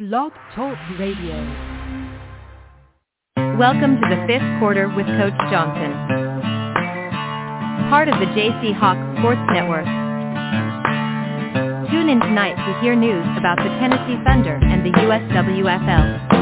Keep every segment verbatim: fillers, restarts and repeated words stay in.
Blog Talk Radio. Welcome to the fifth quarter with Coach Johnson. Part of the J C Hawk Sports Network. Tune in tonight to hear news about the Tennessee Thunder and the U S W F L.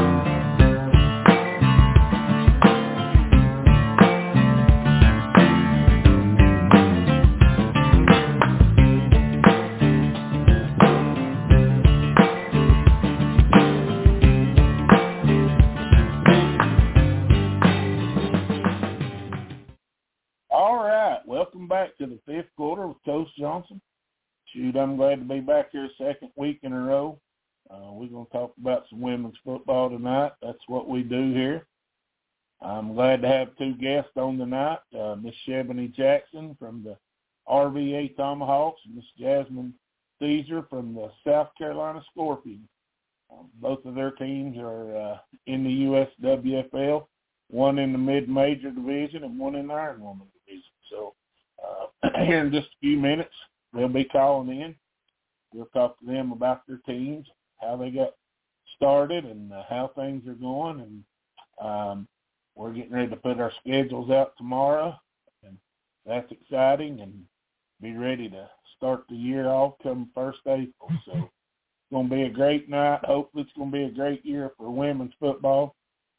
Back to the fifth quarter with Coach Johnson. Shoot, I'm glad to be back here a second week in a row. Uh, we're going to talk about some women's football tonight. That's what we do here. I'm glad to have two guests on tonight, uh, Miss Shebony Jackson from the R V A Tomahawks and Miss Jasmine Caesar from the South Carolina Scorpions. Um, both of their teams are uh, in the U S W F L, one in the mid-major division and one in the Iron Woman division. So, Uh, here in just a few minutes, they'll be calling in. We'll talk to them about their teams, how they got started, and uh, how things are going. And um, we're getting ready to put our schedules out tomorrow, and that's exciting. And be ready to start the year off come first April. So it's going to be a great night. Hopefully, it's going to be a great year for women's football.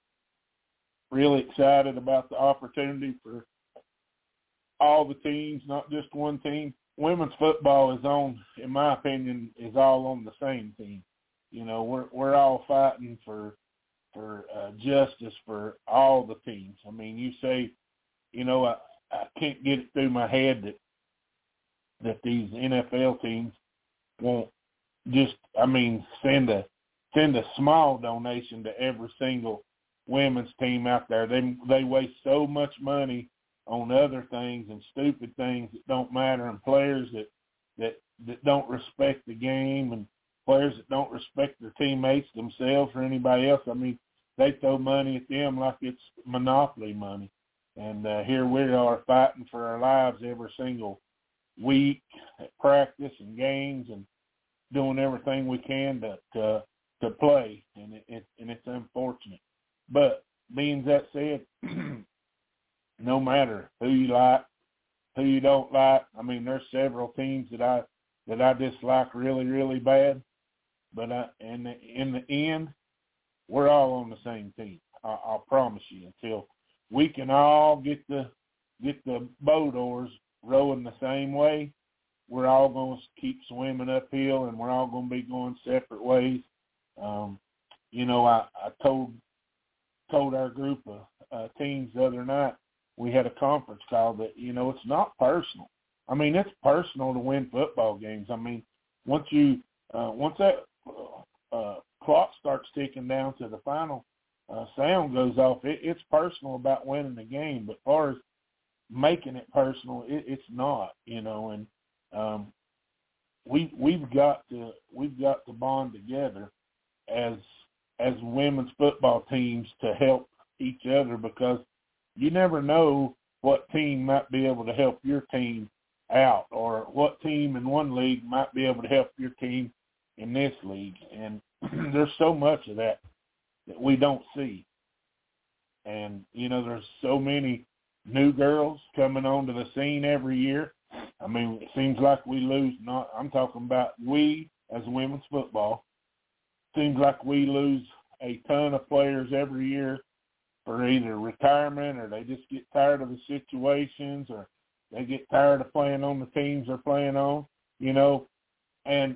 Really excited about the opportunity for all the teams, not just one team. Women's football is on, in my opinion, is all on the same team. You know, we're we're all fighting for for uh, justice for all the teams. I mean, you say, you know, I, I can't get it through my head that that these N F L teams won't just, I mean, send a send a small donation to every single women's team out there. They they waste so much money on other things and stupid things that don't matter, and players that, that that don't respect the game, and players that don't respect their teammates, themselves, or anybody else. I mean, they throw money at them like it's monopoly money. And uh, here we are fighting for our lives every single week at practice and games and doing everything we can to to, to play, and it, it and it's unfortunate. But being that said, no matter who you like, who you don't like. I mean, there's several teams that I that I dislike really, really bad. But I, in the in the end, we're all on the same team. I, I'll promise you. Until we can all get the get the boat oars rowing the same way, we're all going to keep swimming uphill, and we're all going to be going separate ways. Um, you know, I, I told told our group of uh, teams the other night. We had a conference call that, you know, it's not personal. I mean, it's personal to win football games. I mean, once you, uh, once that uh, clock starts ticking down to the final uh, sound goes off, it, it's personal about winning the game. But as far as making it personal, it, it's not, you know. And um, we we've got to we've got to bond together as as women's football teams to help each other, because you never know what team might be able to help your team out, or what team in one league might be able to help your team in this league. And there's so much of that that we don't see. And, you know, there's so many new girls coming onto the scene every year. I mean, it seems like we lose, not, I'm talking about we as women's football, seems like we lose a ton of players every year for either retirement, or they just get tired of the situations, or they get tired of playing on the teams they're playing on, you know. And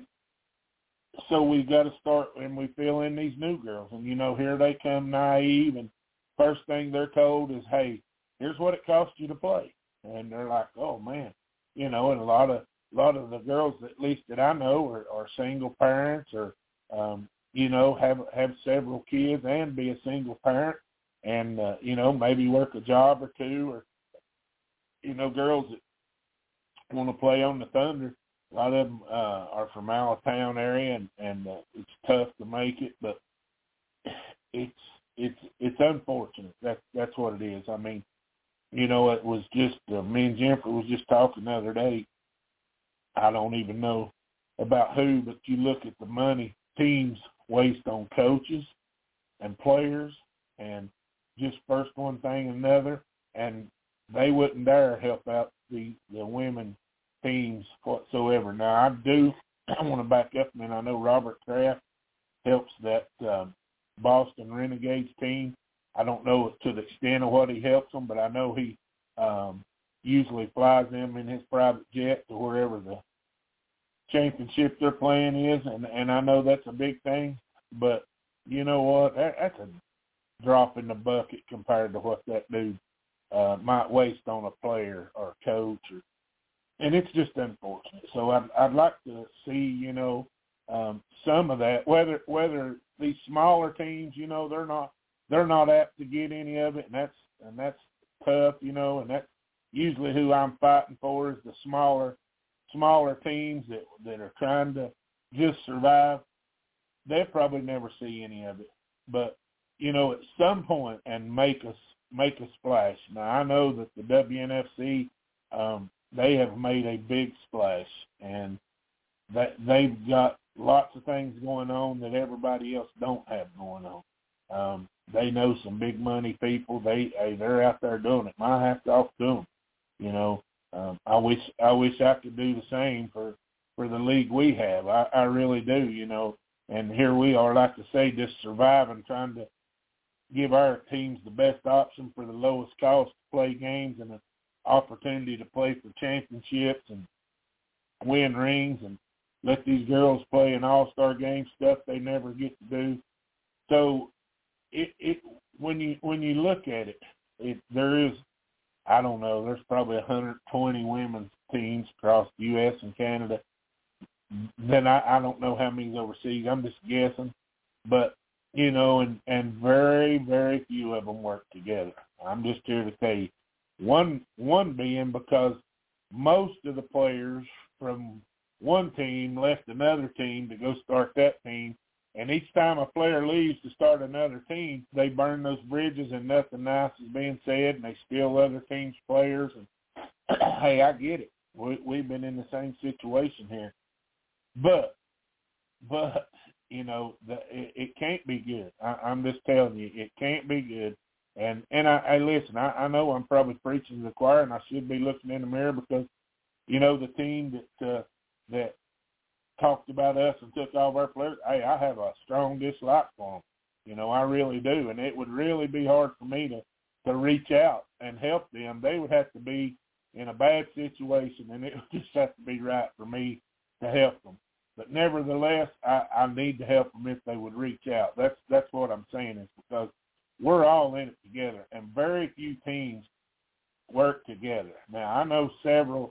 so we've got to start, and we fill in these new girls. And, you know, here they come naive, and first thing they're told is, hey, here's what it costs you to play. And they're like, oh, man. You know, and a lot of a lot of the girls, at least that I know, are, are single parents, or, um, you know, have have several kids and be a single parent. And, uh, you know, maybe work a job or two, or, you know, girls that want to play on the Thunder. A lot of them uh, are from Allentown area, and, and uh, it's tough to make it, but it's it's it's unfortunate. That's that's what it is. I mean, you know, it was just uh, me and Jennifer was just talking the other day. I don't even know about who, but you look at the money teams waste on coaches and players and just first one thing and another, and they wouldn't dare help out the, the women teams whatsoever. Now, I do I want to back up, and I know Robert Kraft helps that um, Boston Renegades team. I don't know to the extent of what he helps them, but I know he um, usually flies them in his private jet to wherever the championship they're playing is, and, and I know that's a big thing. But you know what? That, that's a drop in the bucket compared to what that dude uh, might waste on a player or a coach, or, and it's just unfortunate. So I'd, I'd like to see, you know, um, some of that. Whether whether these smaller teams, you know, they're not they're not apt to get any of it, and that's and that's tough, you know, and that's usually who I'm fighting for is the smaller smaller teams that that are trying to just survive. They'll probably never see any of it, but you know, at some point, and make us make a splash. Now I know that the W N F C, um, they have made a big splash, and that they've got lots of things going on that everybody else don't have going on. Um, they know some big money people. They hey, they're out there doing it. My hat's off to them. You know, um, I wish I wish I could do the same for, for the league we have. I, I really do. You know, and here we are, like I say, just surviving, trying to give our teams the best option for the lowest cost to play games and an opportunity to play for championships and win rings and let these girls play an all-star game, stuff they never get to do. So it, it when you when you look at it, it there is, I don't know, there's probably one hundred twenty women's teams across the U S and Canada. Then I, I don't know how many's overseas. I'm just guessing. But you know, and, and very, very few of them work together. I'm just here to tell you. One, one being because most of the players from one team left another team to go start that team, and each time a player leaves to start another team, they burn those bridges and nothing nice is being said, and they steal other teams' players. And hey, I get it. We, we've been in the same situation here. But, but, you know, the, it, it can't be good. I, I'm just telling you, it can't be good. And and I, I listen, I, I know I'm probably preaching to the choir, and I should be looking in the mirror because, you know, the team that uh, that talked about us and took all of our players, hey, I have a strong dislike for them. You know, I really do. And it would really be hard for me to, to reach out and help them. They would have to be in a bad situation, and it would just have to be right for me to help them. But nevertheless, I, I need to help them if they would reach out. That's that's what I'm saying, is because we're all in it together, and very few teams work together. Now, I know several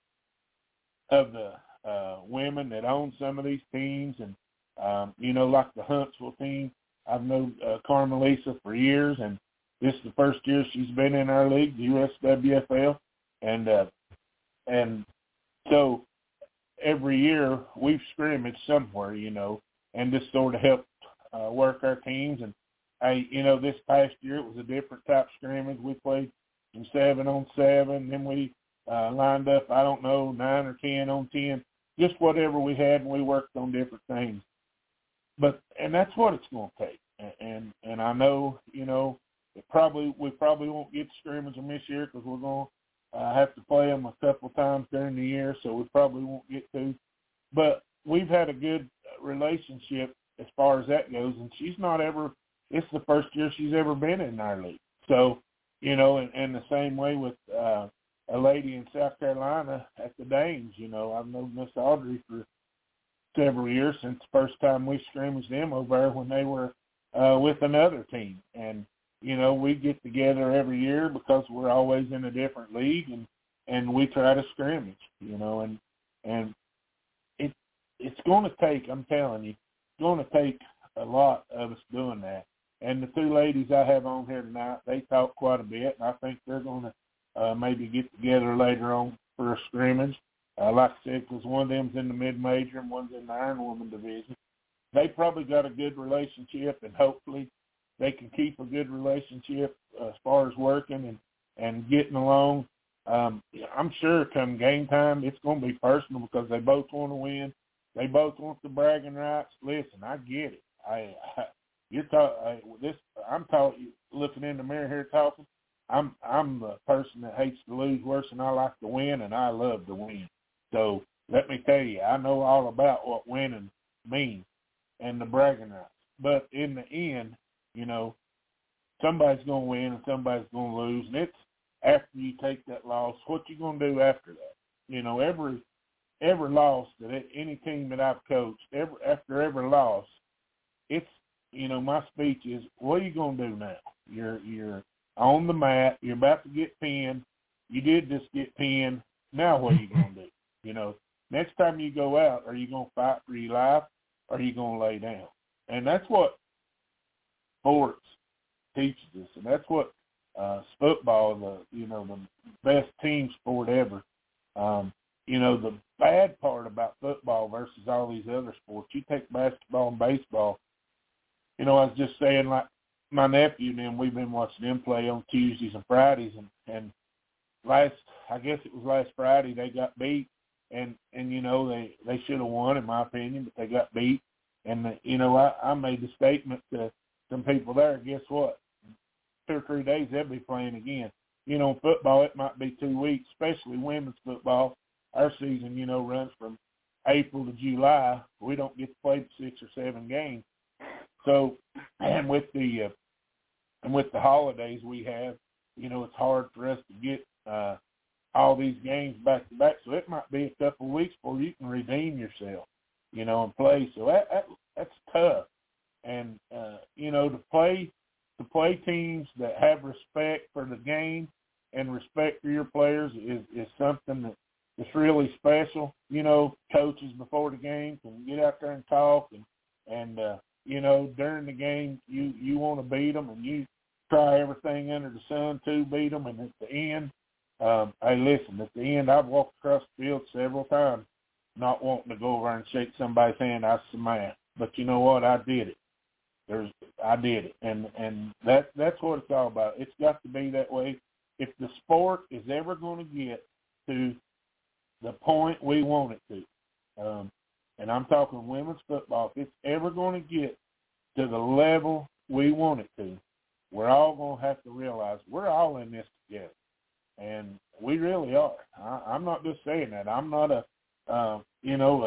of the uh, women that own some of these teams, and, um, you know, like the Huntsville team. I've known uh, Carmelisa for years, and this is the first year she's been in our league, the U S W F L, and uh, and so every year we've scrimmaged somewhere, you know, and just sort of helped uh, work our teams. And, hey, you know, this past year it was a different type of scrimmage. We played some seven on seven, then we uh, lined up, I don't know, nine or ten on ten, just whatever we had, and we worked on different things. But and that's what it's going to take. And, and and I know, you know, it probably we probably won't get to scrimmage them this year because we're going to Uh, have to play them a couple times during the year, so we probably won't get to. But we've had a good relationship as far as that goes, and she's not ever – it's the first year she's ever been in our league. So, you know, and, and the same way with uh, a lady in South Carolina at the Dames. You know, I've known Miss Audrey for several years since the first time we scrimmaged them over there when they were uh, with another team. And you know, we get together every year because we're always in a different league, and, and we try to scrimmage, you know, and and it it's going to take, I'm telling you, it's going to take a lot of us doing that. And the two ladies I have on here tonight, they talk quite a bit, and I think they're going to uh, maybe get together later on for a scrimmage. Uh, like I said, because one of them's in the mid-major and one's in the Iron Woman division. They probably got a good relationship, and hopefully they can keep a good relationship uh, as far as working and, and getting along. Um, I'm sure come game time, it's going to be personal because they both want to win. They both want the bragging rights. Listen, I get it. I, I you're talking this. I'm talking looking in the mirror here talking. I'm I'm the person that hates to lose worse than I like to win, and I love to win. So let me tell you, I know all about what winning means and the bragging rights. But in the end, you know, somebody's going to win and somebody's going to lose, and it's after you take that loss, what you going to do after that? You know, every every loss that any team that I've coached, every after every loss, it's, you know, my speech is, what are you going to do now? You're you're on the mat. You're about to get pinned. You did just get pinned. Now what are you going to do? You know, next time you go out, are you going to fight for your life or are you going to lay down? And that's what sports teaches us, and that's what uh, football, the you know, the best team sport ever. Um, you know, the bad part about football versus all these other sports, you take basketball and baseball. You know, I was just saying, like, my nephew and them, we've been watching them play on Tuesdays and Fridays, and, and last, I guess it was last Friday, they got beat, and, and you know, they, they should have won, in my opinion, but they got beat. And, the, you know, I, I made the statement to some people there, guess what? Two or three days, they'll be playing again. You know, in football, it might be two weeks, especially women's football. Our season, you know, runs from April to July. We don't get to play six or seven games. So, and with the uh, and with the holidays we have, you know, it's hard for us to get uh, all these games back to back. So it might be a couple of weeks before you can redeem yourself, you know, and play. So that, that that's tough. And uh, you know, to play to play teams that have respect for the game and respect for your players is is something that is really special. You know, coaches before the game can get out there and talk, and and uh, you know, during the game, you, you want to beat them, and you try everything under the sun to beat them. And at the end, um, hey, listen, at the end, I've walked across the field several times not wanting to go over and shake somebody's hand. I was mad. But you know what? I did it. There's, I did it. And, and that, that's what it's all about. It's got to be that way. If the sport is ever going to get to the point we want it to, um, and I'm talking women's football, if it's ever going to get to the level we want it to, we're all going to have to realize we're all in this together. And we really are. I, I'm not just saying that. I'm not a, uh, you know,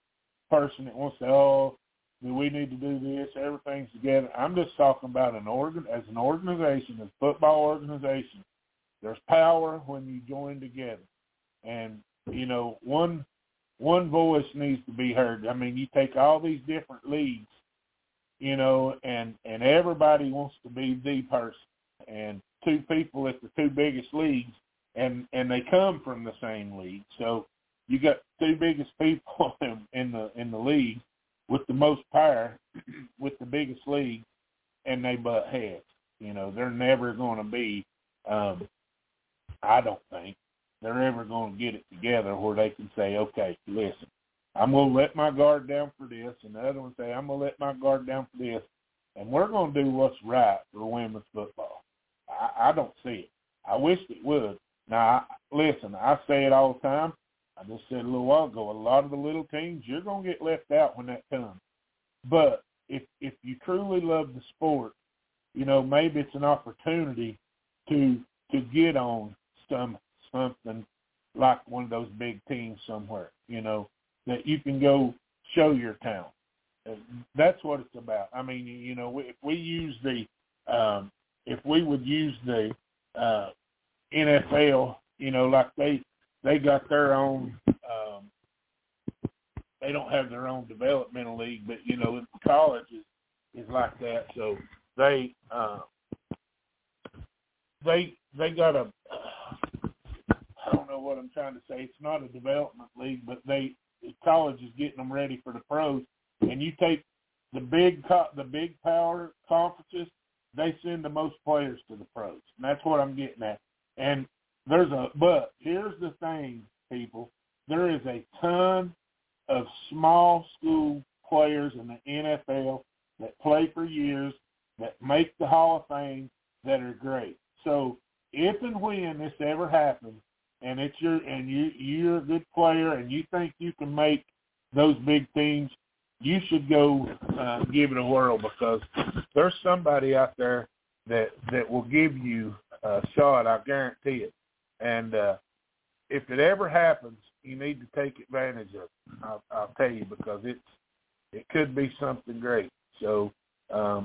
a person that wants to, oh, we need to do this, everything's together. I'm just talking about an organ, as an organization, as a football organization, there's power when you join together. And, you know, one one voice needs to be heard. I mean, you take all these different leagues, you know, and, and everybody wants to be the person. And two people at the two biggest leagues, and, and they come from the same league. So you got two biggest people in, in the in the league with the most power, with the biggest league, and they butt heads. You know, they're never going to be, um, I don't think, they're ever going to get it together where they can say, okay, listen, I'm going to let my guard down for this, and the other one say, I'm going to let my guard down for this, and we're going to do what's right for women's football. I, I don't see it. I wish it would. Now, I, listen, I say it all the time. I just said a little while ago, a lot of the little teams, you're going to get left out when that comes. But if if you truly love the sport, you know, maybe it's an opportunity to to get on some something like one of those big teams somewhere, you know, that you can go show your talent. That's what it's about. I mean, you know, if we use the, um, if we would use the uh, N F L, you know, like they they got their own, um, they don't have their own developmental league, but, you know, college is, is like that. So they, uh, they, they got a, I don't know what I'm trying to say. It's not a development league, but they college is getting them ready for the pros. And you take the big the big power conferences, they send the most players to the pros. And that's what I'm getting at. And there's a but here's the thing, people. There is a ton of small school players in the N F L that play for years, that make the Hall of Fame, that are great. So if and when this ever happens, and it's your and you you're a good player and you think you can make those big teams, you should go uh, give it a whirl, because there's somebody out there that that will give you a shot. I guarantee it. And uh, if it ever happens, you need to take advantage of it. I'll, I'll tell you, because it's it could be something great. So um,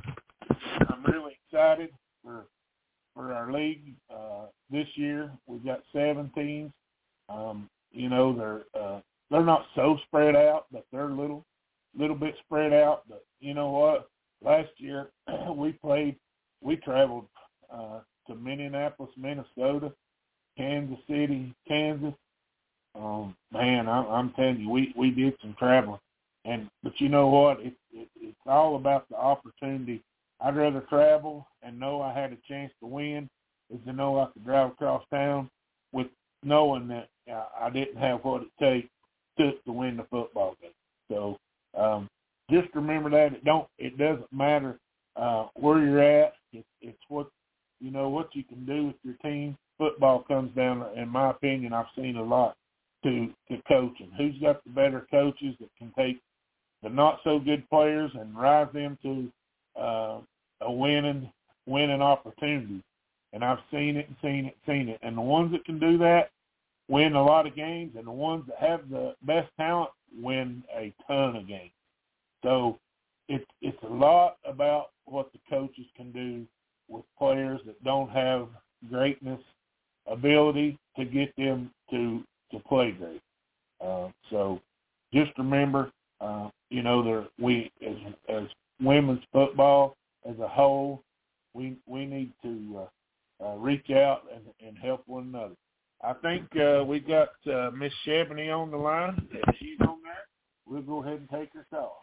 I'm really excited for for our league uh, this year. We've got seven teams. Um, you know, they're uh, they're not so spread out, but they're a little little bit spread out. But you know what? Last year we played. We traveled uh, to Minneapolis, Minnesota, Kansas City, Kansas. Um, man, I, I'm telling you, we, we did some traveling. And but you know what? It, it, it's all about the opportunity. I'd rather travel and know I had a chance to win is to know I could drive across town with knowing that uh, I didn't have what it takes to, to win the football game. So um, just remember that it don't. It doesn't matter uh, where you're at. It, it's what you know what you can do with your team. Football comes down, in my opinion, I've seen a lot to to coaching. Who's got the better coaches that can take the not so good players and rise them to uh, a winning winning opportunity. And I've seen it and seen it and seen it. And the ones that can do that win a lot of games, and the ones that have the best talent win a ton of games. So it's it's a lot about what the coaches can do with players that don't have greatness ability to get them to to play great. Uh, so just remember, uh, you know, there, we as as women's football as a whole, we we need to uh, uh, reach out and, and help one another. I think uh, we got uh, Miss Shebany on the line. If she's on there, we'll go ahead and take her call.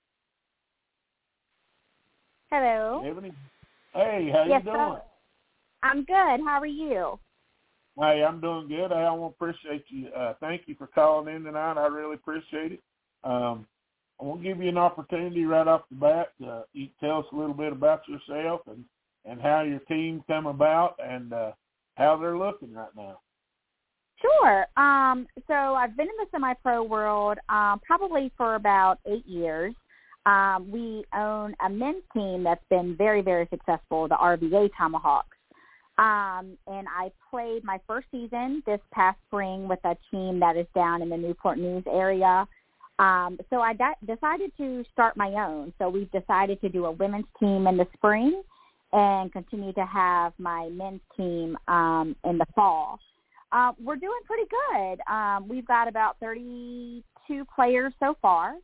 Hello. Shebany? Hey, how yes, you doing? sir. I'm good. How are you? Hey, I'm doing good. Hey, I want to appreciate you. Uh, thank you for calling in tonight. I really appreciate it. Um, I want to give you an opportunity right off the bat. Uh, you tell us a little bit about yourself and, and how your team come about and uh, how they're looking right now. Sure. Um, so I've been in the semi-pro world um, probably for about eight years. Um, we own a men's team that's been very, very successful, the R V A Tomahawks. Um, and I played my first season this past spring with a team that is down in the Newport News area. Um, so I de- decided to start my own. So we've decided to do a women's team in the spring and continue to have my men's team um, in the fall. Uh, we're doing pretty good. Um, we've got about thirty-two players so far.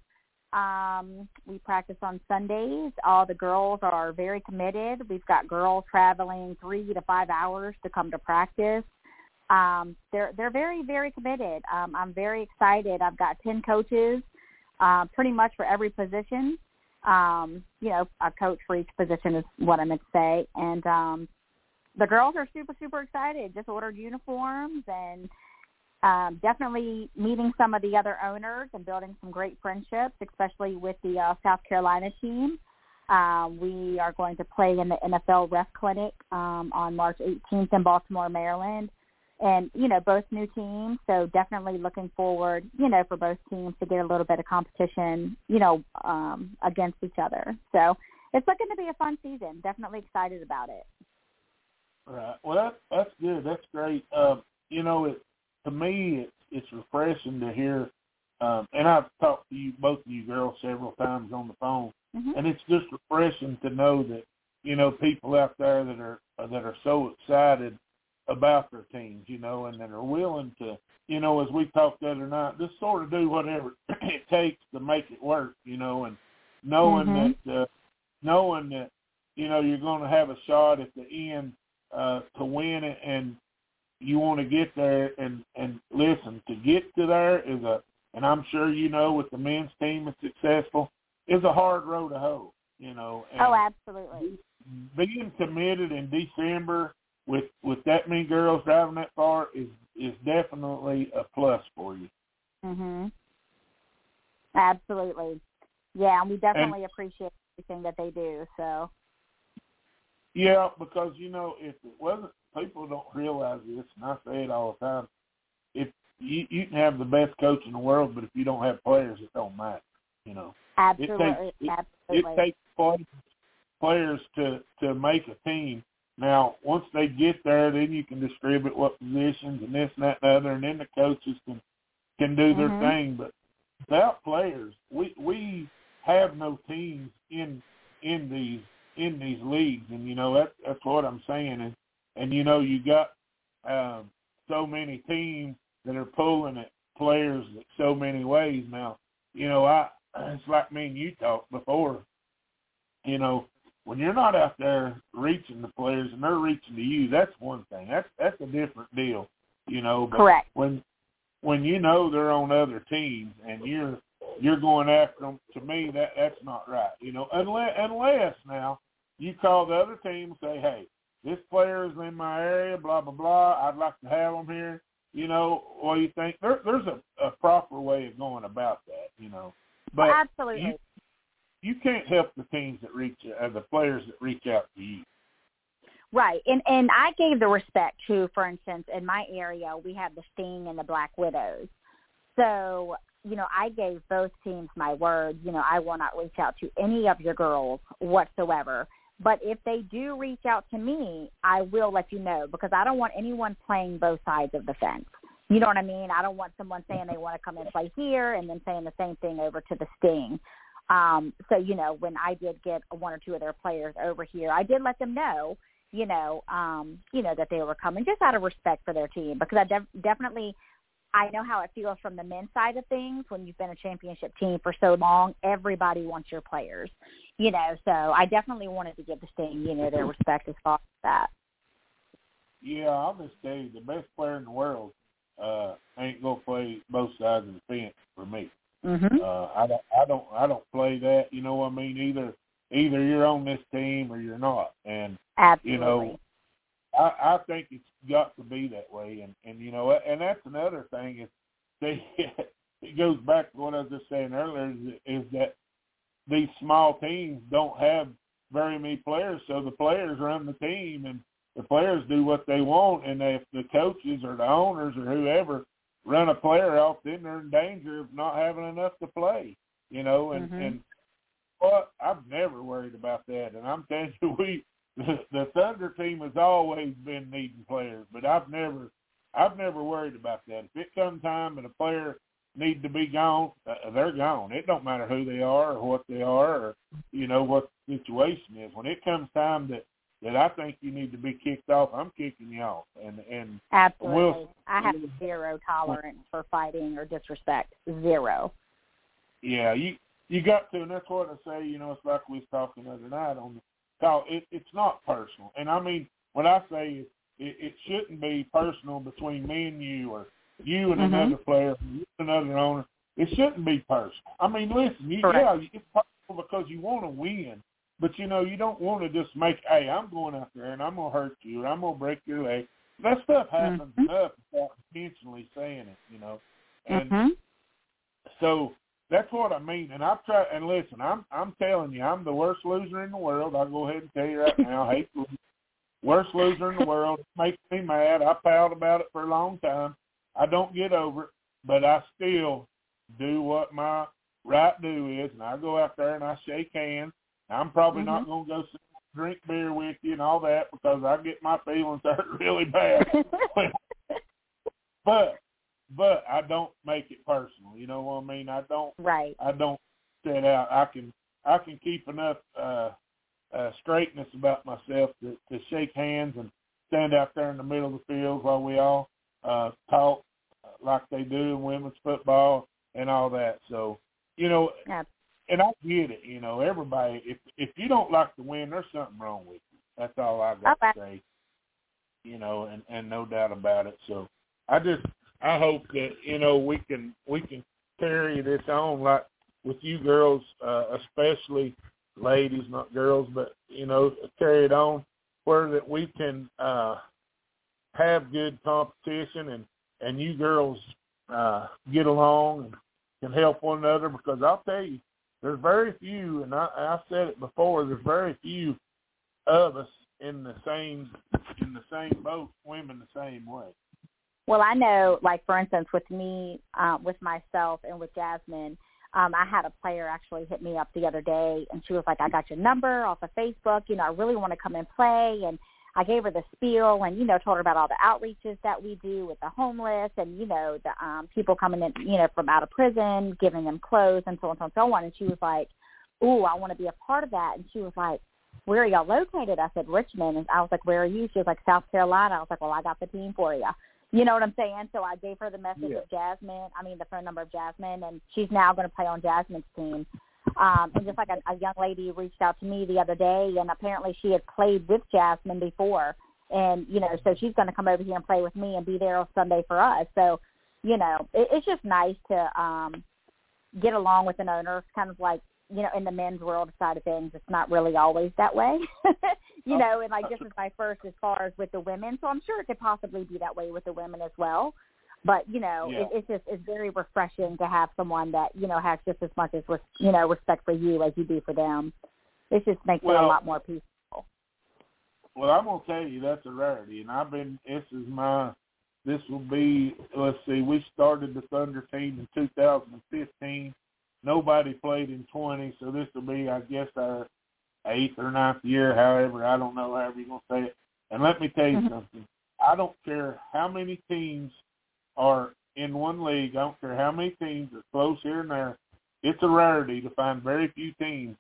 Um, we practice on Sundays. All the girls are very committed. We've got girls traveling three to five hours to come to practice. Um, they're they're very, very committed. Um, I'm very excited. I've got ten coaches, uh, pretty much for every position. Um, you know, a coach for each position is what I meant to say. And um, the girls are super, super excited. Just ordered uniforms and Um, definitely meeting some of the other owners and building some great friendships, especially with the uh, South Carolina team. Um, we are going to play in the N F L Ref Clinic um, on March eighteenth in Baltimore, Maryland. And, you know, both new teams, so definitely looking forward, you know, for both teams to get a little bit of competition, you know, um, against each other. So it's looking to be a fun season. Definitely excited about it. Right. Well, that, that's good. That's great. Uh, you know, it, to me, it's, it's refreshing to hear, um, and I've talked to you, both of you girls, several times on the phone, mm-hmm. and it's just refreshing to know that, you know, people out there that are that are so excited about their teams, you know, and that are willing to, you know, as we talked the other night, just sort of do whatever it takes to make it work, you know, and knowing mm-hmm. that, uh, knowing that, you know, you're going to have a shot at the end uh, to win it, and you want to get there and, and listen, to get to there is a, and I'm sure you know with the men's team that's successful, is a hard road to hoe, you know. And oh, absolutely. Being committed in December with, with that many girls driving that far is, is definitely a plus for you. Mm-hmm. Absolutely. Yeah, and we definitely and, appreciate everything that they do, so. Yeah, because, you know, if it wasn't, people don't realize this, and I say it all the time. If you, you can have the best coach in the world, but if you don't have players, it don't matter. You know, absolutely, it takes, it, absolutely. It takes play, players to, to make a team. Now, once they get there, then you can distribute what positions and this and that and the other, and then the coaches can, can do their mm-hmm. thing. But without players, we we have no teams in in these in these leagues, and you know that that's what I'm saying. And and you know you got um, so many teams that are pulling at players so many ways now. You know, I it's like me and you talked before. You know, when you're not out there reaching the players and they're reaching to you, that's one thing. That's that's a different deal. You know, but correct. When when you know they're on other teams and you're you're going after them, to me that that's not right. You know, unless unless now you call the other team and say, hey, this player is in my area, blah blah blah. I'd like to have them here. You know, well, you think there, there's a, a proper way of going about that. You know, but well, absolutely. You, you can't help the teams that reach, uh, the players that reach out to you. Right, and and I gave the respect to, for instance, in my area, we have the Sting and the Black Widows. So, you know, I gave both teams my word. You know, I will not reach out to any of your girls whatsoever. But if they do reach out to me, I will let you know, because I don't want anyone playing both sides of the fence. You know what I mean? I don't want someone saying they want to come and play here and then saying the same thing over to the Sting. Um, so, you know, when I did get one or two of their players over here, I did let them know, you know, um, you know, that they were coming just out of respect for their team, because I def- definitely, I know how it feels from the men's side of things. When you've been a championship team for so long, everybody wants your players, you know, so I definitely wanted to give the Sting, you know, their respect as far as that. Yeah, I'll just tell you, the best player in the world uh, ain't going to play both sides of the fence for me. Mm-hmm. Uh, I don't, I don't, I don't play that. You know what I mean? Either, either you're on this team or you're not. And absolutely, you know, I, I think it's got to be that way. And and you know, and that's another thing is they. It goes back to what I was just saying earlier. Is, is that these small teams don't have very many players, so the players run the team, and the players do what they want. And if the coaches or the owners or whoever run a player off, then they're in danger of not having enough to play, you know, and, mm-hmm. and but I've never worried about that. And I'm telling you, we, the, the Thunder team has always been needing players, but I've never, I've never worried about that. If it comes time and a player needs to be gone, uh, they're gone. It don't matter who they are or what they are or, you know, what the situation is. When it comes time that, that I think you need to be kicked off, I'm kicking you off. And and absolutely, we'll, I have zero tolerance for fighting or disrespect. Zero. Yeah, you you got to, and that's what I say. You know, it's like we was talking the other night on the call. It, it's not personal, and I mean what I say is it, it shouldn't be personal between me and you, or you and mm-hmm. another player, you and another owner. It shouldn't be personal. I mean, listen, you, yeah, it's personal because you want to win. But, you know, you don't want to just make, hey, I'm going out there and I'm going to hurt you or I'm going to break your leg. That stuff happens mm-hmm. enough without intentionally saying it, you know. And mm-hmm. so that's what I mean. And I've tried, and listen, I'm I'm telling you, I'm the worst loser in the world. I'll go ahead and tell you right now. I hate to lose. Worst loser in the world. It makes me mad. I pouted about it for a long time. I don't get over it, but I still do what my right do is, and I go out there and I shake hands. I'm probably mm-hmm. not going to go drink beer with you and all that because I get my feelings hurt really bad. but but I don't make it personal. You know what I mean? I don't. Right. I don't set out. I can I can keep enough uh, uh, straightness about myself to, to shake hands and stand out there in the middle of the field while we all uh, talk like they do in women's football and all that. So you know. Yeah. And I get it, you know, everybody, if if you don't like to win, there's something wrong with you. That's all I've got okay. to say, you know, and, and no doubt about it. So I just, I hope that, you know, we can, we can carry this on like with you girls, uh, especially ladies, not girls, but, you know, carry it on where that we can uh, have good competition and, and you girls uh, get along and can help one another, because I'll tell you, there's very few, and I, I said it before, there's very few of us in the same in the same boat, swimming the same way. Well, I know, like, for instance, with me, uh, with myself and with Jasmine, Um, I had a player actually hit me up the other day, and she was like, I got your number off of Facebook. You know, I really want to come and play. And I gave her the spiel and, you know, told her about all the outreaches that we do with the homeless and, you know, the um, people coming in, you know, from out of prison, giving them clothes and so on and so on. And she was like, ooh, I want to be a part of that. And she was like, where are y'all located? I said, Richmond. And I was like, where are you? She was like, South Carolina. I was like, well, I got the team for you. You know what I'm saying? So I gave her the message yeah. of Jasmine, I mean the phone number of Jasmine, and she's now going to play on Jasmine's team. Um, and just like a, a young lady reached out to me the other day, and apparently she had played with Jasmine before. And, you know, so she's going to come over here and play with me and be there on Sunday for us. So, you know, it, it's just nice to um, get along with an owner. It's kind of like, you know, in the men's world side of things, it's not really always that way. You know, and like this is my first as far as with the women, so I'm sure it could possibly be that way with the women as well. But, you know, yeah. it, it's just it's very refreshing to have someone that, you know, has just as much as, you know, respect for you as you do for them. It just makes well, it a lot more peaceful. Well, I'm going to tell you that's a rarity, and I've been, this is my, this will be, let's see, we started the Thunder team in two thousand fifteen. Nobody played in twenty, so this will be, I guess, our eighth or ninth year, however, I don't know, however you're going to say it. And let me tell you mm-hmm. something. I don't care how many teams are in one league. I don't care how many teams are close here and there. It's a rarity to find very few teams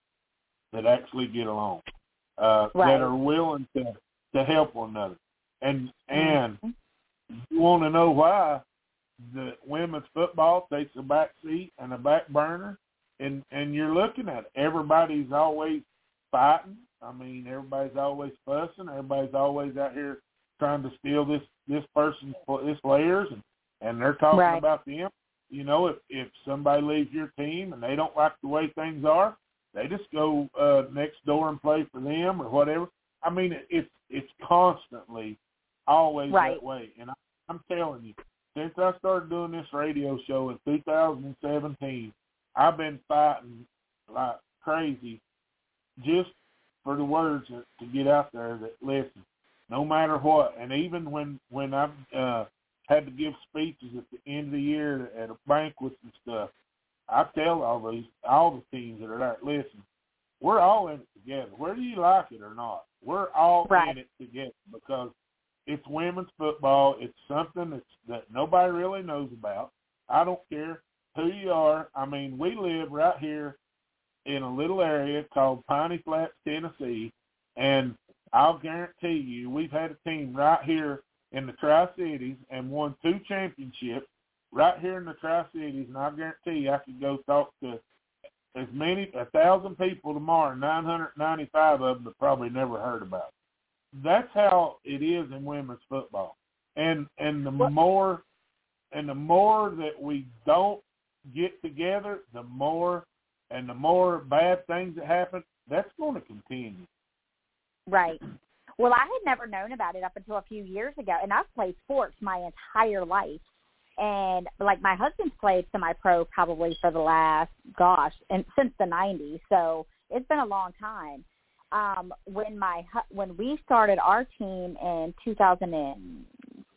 that actually get along, uh, right. that are willing to, to help one another. And, and mm-hmm. you want to know why the women's football takes a back seat and a back burner, and, and you're looking at it. Everybody's always fighting. I mean, everybody's always fussing. Everybody's always out here trying to steal this this person's this players, and, and they're talking right. about them. You know, if if somebody leaves your team and they don't like the way things are, they just go uh, next door and play for them or whatever. I mean, it, it's it's constantly always right. that way. And I, I'm telling you, since I started doing this radio show in two thousand seventeen, I've been fighting like crazy just for the words to get out there that listen, no matter what. And even when, when I've uh, had to give speeches at the end of the year at a banquets and stuff, I tell all these, all the teams that are there, listen, we're all in it together. Whether you like it or not, we're all right. in it together because it's women's football. It's something that's, that nobody really knows about. I don't care who you are. I mean, we live right here in a little area called Piney Flats, Tennessee, and I'll guarantee you we've had a team right here in the Tri-Cities and won two championships right here in the Tri-Cities, and I'll guarantee you I could go talk to as many, a thousand people tomorrow, nine hundred ninety-five of them have probably never heard about it. That's how it is in women's football. And and the more and the more that we don't get together, the more and the more bad things that happen, that's going to continue. Right. Well, I had never known about it up until a few years ago, and I've played sports my entire life. And, like, my husband's played semi-pro probably for the last, gosh, and since the nineties, so it's been a long time. Um, when my when we started our team in two thousand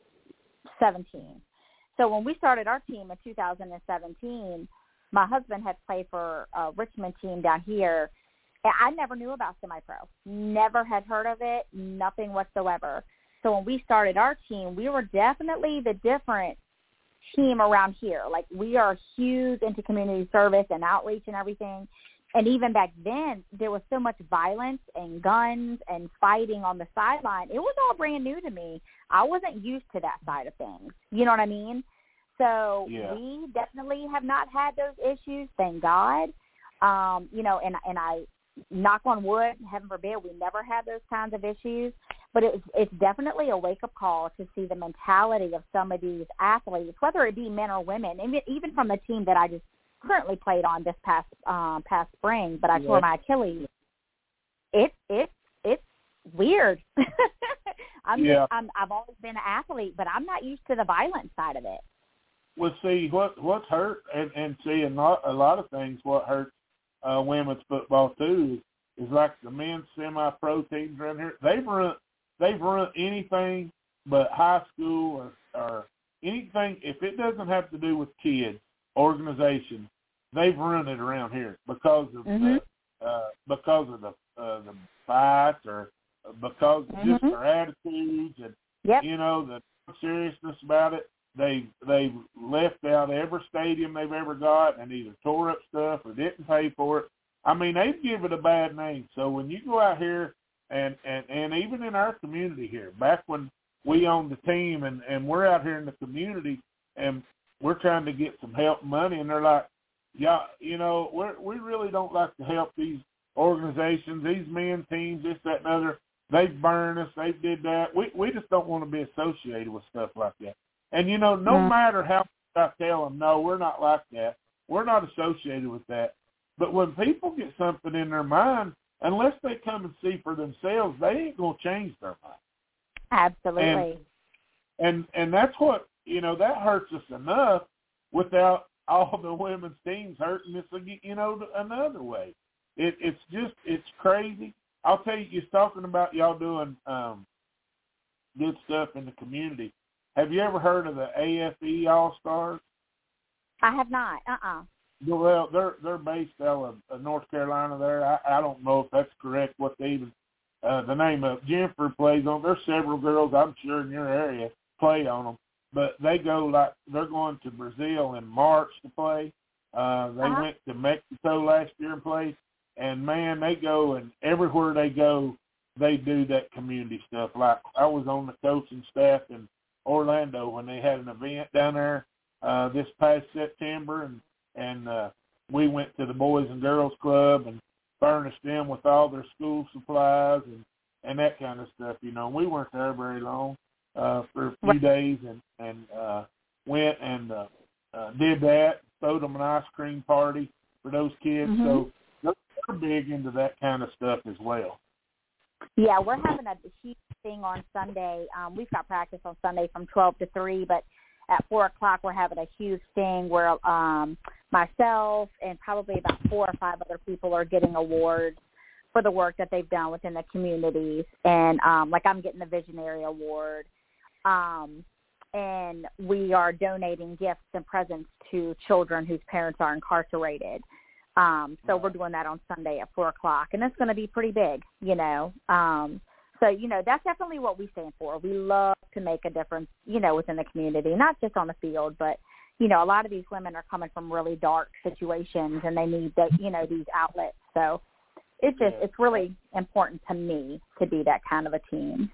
seventeen, so when we started our team in two thousand seventeen, my husband had played for a Richmond team down here. And I never knew about semi-pro, never had heard of it, nothing whatsoever. So when we started our team, we were definitely the different team around here. Like, we are huge into community service and outreach and everything. And even back then, there was so much violence and guns and fighting on the sideline. It was all brand new to me. I wasn't used to that side of things. You know what I mean? So yeah. we definitely have not had those issues, thank God. Um, you know, and and I knock on wood, heaven forbid, we never had those kinds of issues. But it's it's definitely a wake up call to see the mentality of some of these athletes, whether it be men or women, even even from the team that I just currently played on this past um, past spring, but I yeah. tore my Achilles. It's it's it's weird. I'm yeah. just, I'm I've always been an athlete, but I'm not used to the violent side of it. Well, see, what what's hurt, and, and see, a lot, a lot of things, what hurts uh, women's football, too, is, is like the men's semi-pro teams around here. They've run, they've run anything but high school or, or anything. If it doesn't have to do with kids, organization, they've run it around here because of mm-hmm. the uh, because of the uh, the fights or because of mm-hmm. just their attitudes and yep. you know the seriousness about it. They they've left out every stadium they've ever got and either tore up stuff or didn't pay for it. I mean, they give it a bad name. So when you go out here and, and, and even in our community here, back when we owned the team and, and we're out here in the community and we're trying to get some help and money, and they're like, yeah, you know, we're, we really don't like to help these organizations, these men teams, this, that, and other. They've burned us. They did that. We we just don't want to be associated with stuff like that. And, you know, no mm-hmm. matter how much I tell them, no, we're not like that. We're not associated with that. But when people get something in their mind, unless they come and see for themselves, they ain't going to change their mind. Absolutely. And, and and that's what, you know, that hurts us enough without all the women's teams hurting us, you know, another way. It, it's just, it's crazy. I'll tell you, you're talking about y'all doing um, good stuff in the community. Have you ever heard of the A F E All-Stars? I have not. Uh-uh. Well, they're they're based out of North Carolina. There, I, I don't know if that's correct. What they even uh, the name of Jennifer plays on. There's several girls I'm sure in your area play on them, but they go like they're going to Brazil in March to play. Uh, they uh-huh. went to Mexico last year and played, and man, they go and everywhere they go, they do that community stuff. Like I was on the coaching staff in Orlando when they had an event down there uh, this past September, and and uh, we went to the Boys and Girls Club and furnished them with all their school supplies and, and that kind of stuff. You know, we weren't there very long uh, for a few right. days, and and uh, went and uh, uh, did that. Threw them an ice cream party for those kids. Mm-hmm. So they're big into that kind of stuff as well. Yeah, we're having a huge thing on Sunday. Um, we've got practice on Sunday from twelve to three, but at four o'clock we're having a huge thing where um, myself and probably about four or five other people are getting awards for the work that they've done within the communities. And, um, like, I'm getting the Visionary Award. Um, and we are donating gifts and presents to children whose parents are incarcerated. Um, so we're doing that on Sunday at four o'clock, and it's going to be pretty big, you know. Um, so, you know, that's definitely what we stand for. We love to make a difference, you know, within the community, not just on the field, but, you know, a lot of these women are coming from really dark situations, and they need, the, you know, these outlets. So it's just, it's really important to me to be that kind of a team.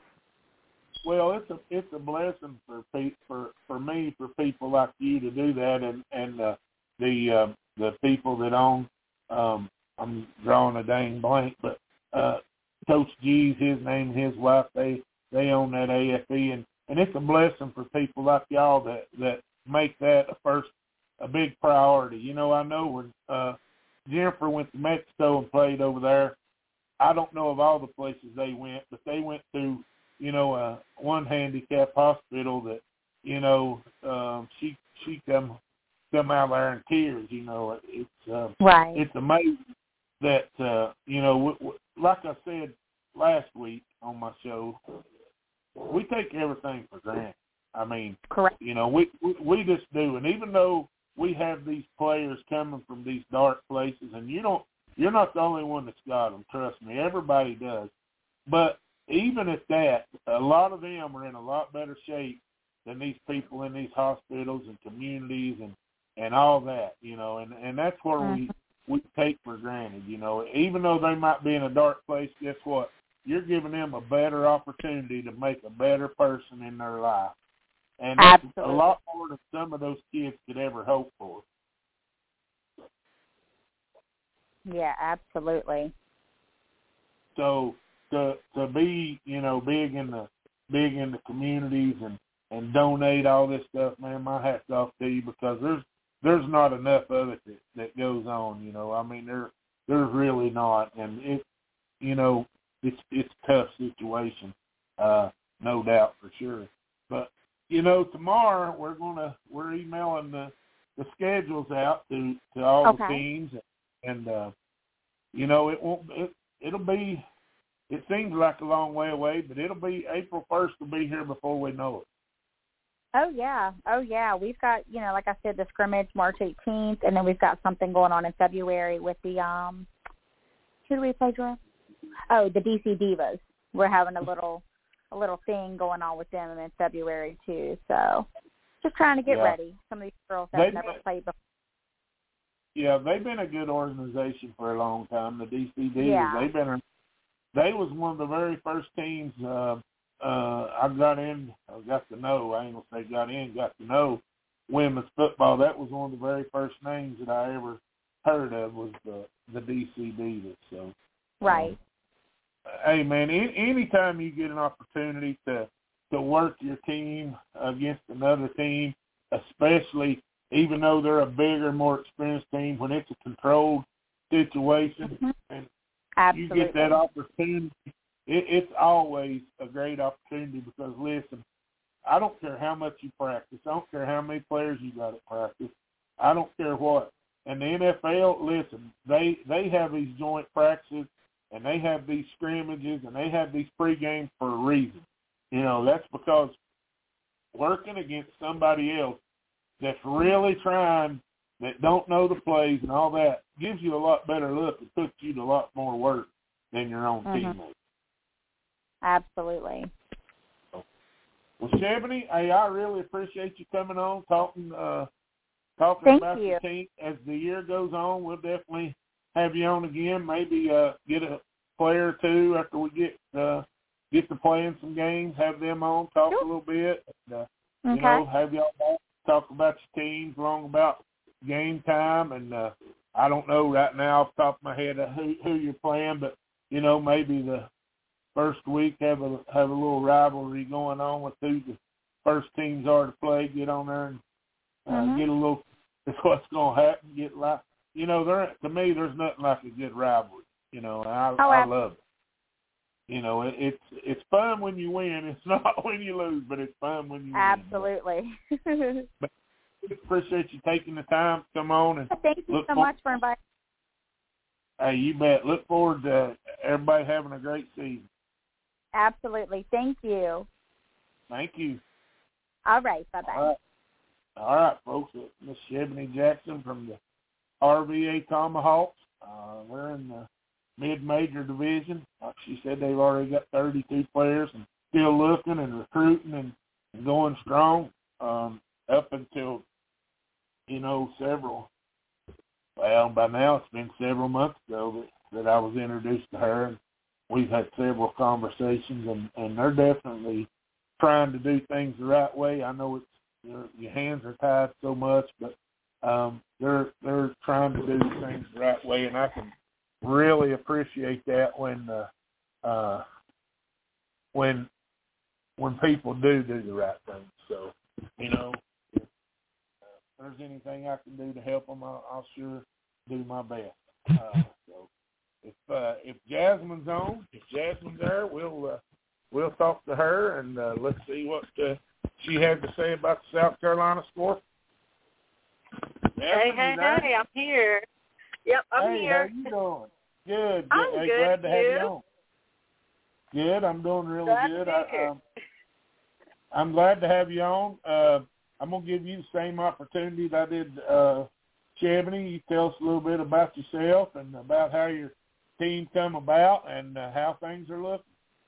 Well, it's a it's a blessing for for for me for people like you to do that, and and uh, the uh, the people that own. Um, I'm drawing a dang blank, but uh, Coach G's, his name, and his wife, they they own that A F E, and, and it's a blessing for people like y'all that, that make that a first a big priority. You know, I know when uh, Jennifer went to Mexico and played over there, I don't know of all the places they went, but they went to, you know, uh, one handicap hospital that, you know, um, she she come come out there in tears. You know, it's uh, right. It's amazing that uh, you know, w- w- like I said last week on my show, we take everything for granted. I mean, correct. You know, we, we we just do, and even though we have these players coming from these dark places, and you don't, you're not the only one that's got them. Trust me, everybody does. But even at that, a lot of them are in a lot better shape than these people in these hospitals and communities and, and all that, you know, and, and that's where mm-hmm. we, we take for granted, you know. Even though they might be in a dark place, guess what? You're giving them a better opportunity to make a better person in their life. And that's a lot more than some of those kids could ever hope for. Yeah, absolutely. So to to be, you know, big in the big in the communities and, and donate all this stuff, man, my hat's off to you, because there's there's not enough of it that, that goes on, you know. I mean, there there's really not, and it, you know, it's it's a tough situation, uh, no doubt for sure. But you know, tomorrow we're gonna we're emailing the, the schedules out to, to all okay. the teams, and uh, you know, it won't it it'll be. It seems like a long way away, but it'll be April first will be here before we know it. Oh, yeah. Oh, yeah. We've got, you know, like I said, the scrimmage March eighteenth, and then we've got something going on in February with the, um, who do we play, Drew? Oh, the D C Divas. We're having a little a little thing going on with them in February, too. So just trying to get yeah. ready. Some of these girls have they've never been, played before. Yeah, they've been a good organization for a long time, the D C Divas. Yeah. They've been, they was one of the very first teams uh, uh, I got in, I got to know, I ain't going to say got in, got to know women's football. That was one of the very first names that I ever heard of was the, the D C Divas. So, right. Um, hey, man, any, anytime you get an opportunity to, to work your team against another team, especially even though they're a bigger, more experienced team, when it's a controlled situation mm-hmm. and Absolutely. you get that opportunity, it, it's always a great opportunity because, listen, I don't care how much you practice. I don't care how many players you got at practice. I don't care what. And the N F L, listen, they, they have these joint practices and they have these scrimmages and they have these pre-games for a reason. You know, that's because working against somebody else that's really trying, that don't know the plays and all that, gives you a lot better look and puts you to a lot more work than your own mm-hmm. teammates. Absolutely. Well, Chebony, hey, I really appreciate you coming on, talking uh, talking Thank about you. your team. As the year goes on, we'll definitely have you on again. Maybe uh, get a player or two after we get uh, get to playing some games, have them on, talk sure. a little bit, and, uh, okay. you know, have y'all back, talk about your teams, along about game time. And uh, I don't know right now off the top of my head uh, who, who you're playing, but, you know, maybe the first week have a have a little rivalry going on with who the first teams are to play. Get on there and uh, mm-hmm. get a little. That's what's going to happen. Get like, you know, there to me, there's nothing like a good rivalry. You know, and I oh, I love it. You know, it, it's it's fun when you win. It's not when you lose, but it's fun when you Absolutely. win. Absolutely. But appreciate you taking the time to come on and thank you look so forward. much for inviting. Hey, you bet. Look forward to everybody having a great season. Absolutely. Thank you. Thank you. All right. Bye-bye. All right, All right folks. Miss Chebony Jackson from the R V A Tomahawks. Uh, we're in the mid-major division. Like she said, they've already got thirty-two players and still looking and recruiting and, and going strong um, up until, you know, several, well, by now it's been several months ago that, that I was introduced to her. And we've had several conversations, and, and they're definitely trying to do things the right way. I know it's your, your hands are tied so much, but um, they're they're trying to do things the right way, and I can really appreciate that when uh, uh, when when people do do the right thing. So, you know, if there's anything I can do to help them, I'll, I'll sure do my best. Uh, so, if uh, if Jasmine's on, if Jasmine's there, we'll uh, we'll talk to her and uh, let's see what uh, she had to say about the South Carolina score. Hey, hey, hey! I'm here. Yep, I'm hey, here. How you doing? Good. I'm good. Hey, good. glad to have you? you on. Good. I'm doing really glad good. To be I, here. um, I'm glad to have you on. Uh, I'm gonna give you the same opportunity that I did uh, Chebony. You tell us a little bit about yourself and about how your team come about and uh, how things are looking.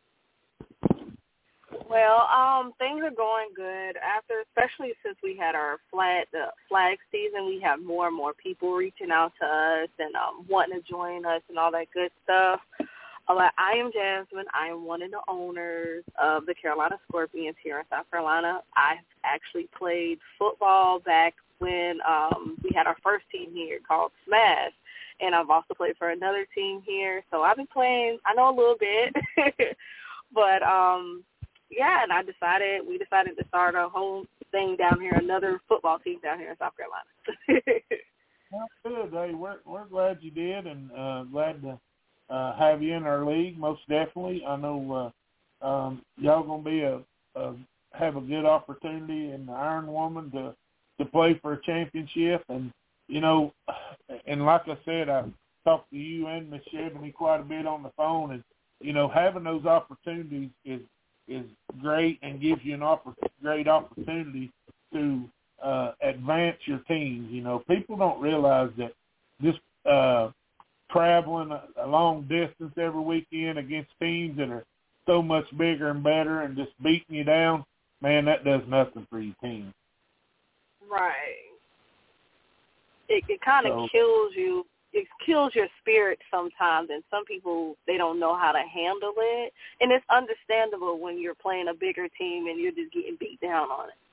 Well, um, things are going good. After, especially since we had our flag the flag season, we have more and more people reaching out to us and um, wanting to join us and all that good stuff. Uh, I am Jasmine. I am one of the owners of the Carolina Scorpions here in South Carolina. I actually played football back when um, we had our first team here called Smash, and I've also played for another team here. So I've been playing. I know a little bit, but um, yeah. And I decided we decided to start a whole thing down here, another football team down here in South Carolina. Well, good. Hey, we're we're glad you did, and uh, glad to. Uh, have you in our league, most definitely. I know uh, um, y'all gonna be a, a have a good opportunity in the Iron Woman to to play for a championship, and you know, and like I said, I talked to you and Miss Chebony quite a bit on the phone, and you know, having those opportunities is is great and gives you an oppor- great opportunity to uh, advance your teams. You know, people don't realize that this uh, traveling a, a long distance every weekend against teams that are so much bigger and better and just beating you down, man, that does nothing for your team. Right. It it kind of so, kills you. It kills your spirit sometimes, and some people, they don't know how to handle it. And it's understandable when you're playing a bigger team and you're just getting beat down on it.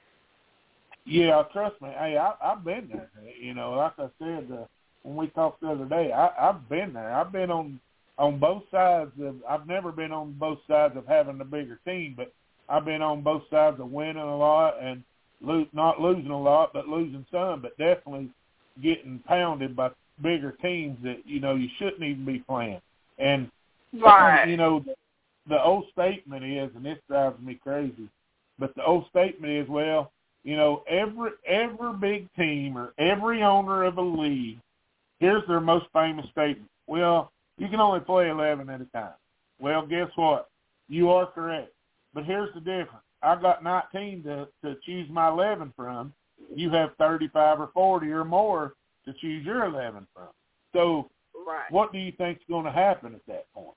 Yeah, trust me. Hey, I, I've been there. You know, like I said, uh, when we talked the other day, I, I've been there. I've been on on both sides of. I've never been on both sides of having a bigger team, but I've been on both sides of winning a lot and lo- not losing a lot, but losing some, but definitely getting pounded by bigger teams that, you know, you shouldn't even be playing. And, right. you know, the, the old statement is, and this drives me crazy, but the old statement is, well, you know, every every big team or every owner of a league, here's their most famous statement. Well, you can only play eleven at a time. Well, guess what? You are correct. But here's the difference. I got nineteen to, to choose my eleven from. You have thirty-five or forty or more to choose your eleven from. So right. what do you think is going to happen at that point?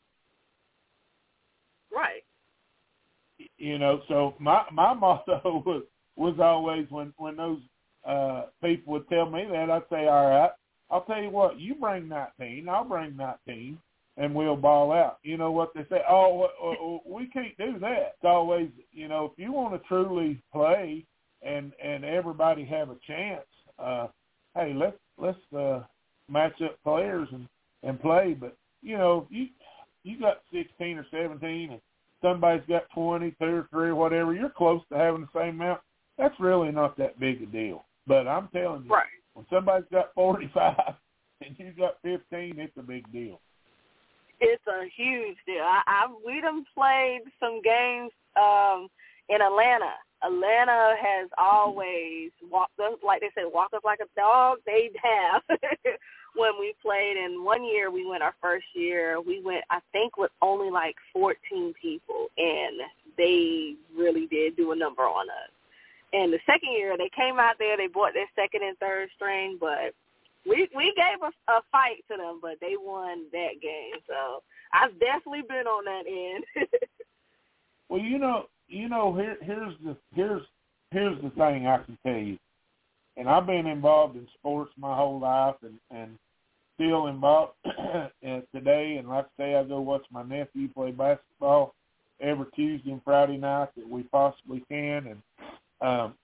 Right. You know, so my, my motto was, was always when, when those uh, people would tell me that, I'd say, all right, I'll tell you what, you bring nineteen, I'll bring nineteen, and we'll ball out. You know what they say? Oh, we can't do that. It's always, you know, if you want to truly play and, and everybody have a chance, uh, hey, let's let's uh, match up players and, and play. But, you know, you you got sixteen or seventeen and somebody's got twenty, two or three or whatever, you're close to having the same amount. That's really not that big a deal. But I'm telling you, right. when somebody's got forty-five and you got fifteen, it's a big deal. It's a huge deal. I, I we done played some games um, in Atlanta. Atlanta has always walked us, like they said, walk us like a dog. They have when we played. And one year we went, our first year, we went, I think, with only like fourteen people, and they really did do a number on us. And the second year, they came out there, they bought their second and third string, but we we gave a, a fight to them, but they won that game. So I've definitely been on that end. Well, you know, you know, here here's the here's here's the thing I can tell you, and I've been involved in sports my whole life, and, and still involved today. And like I say, I go watch my nephew play basketball every Tuesday and Friday night that we possibly can. And um,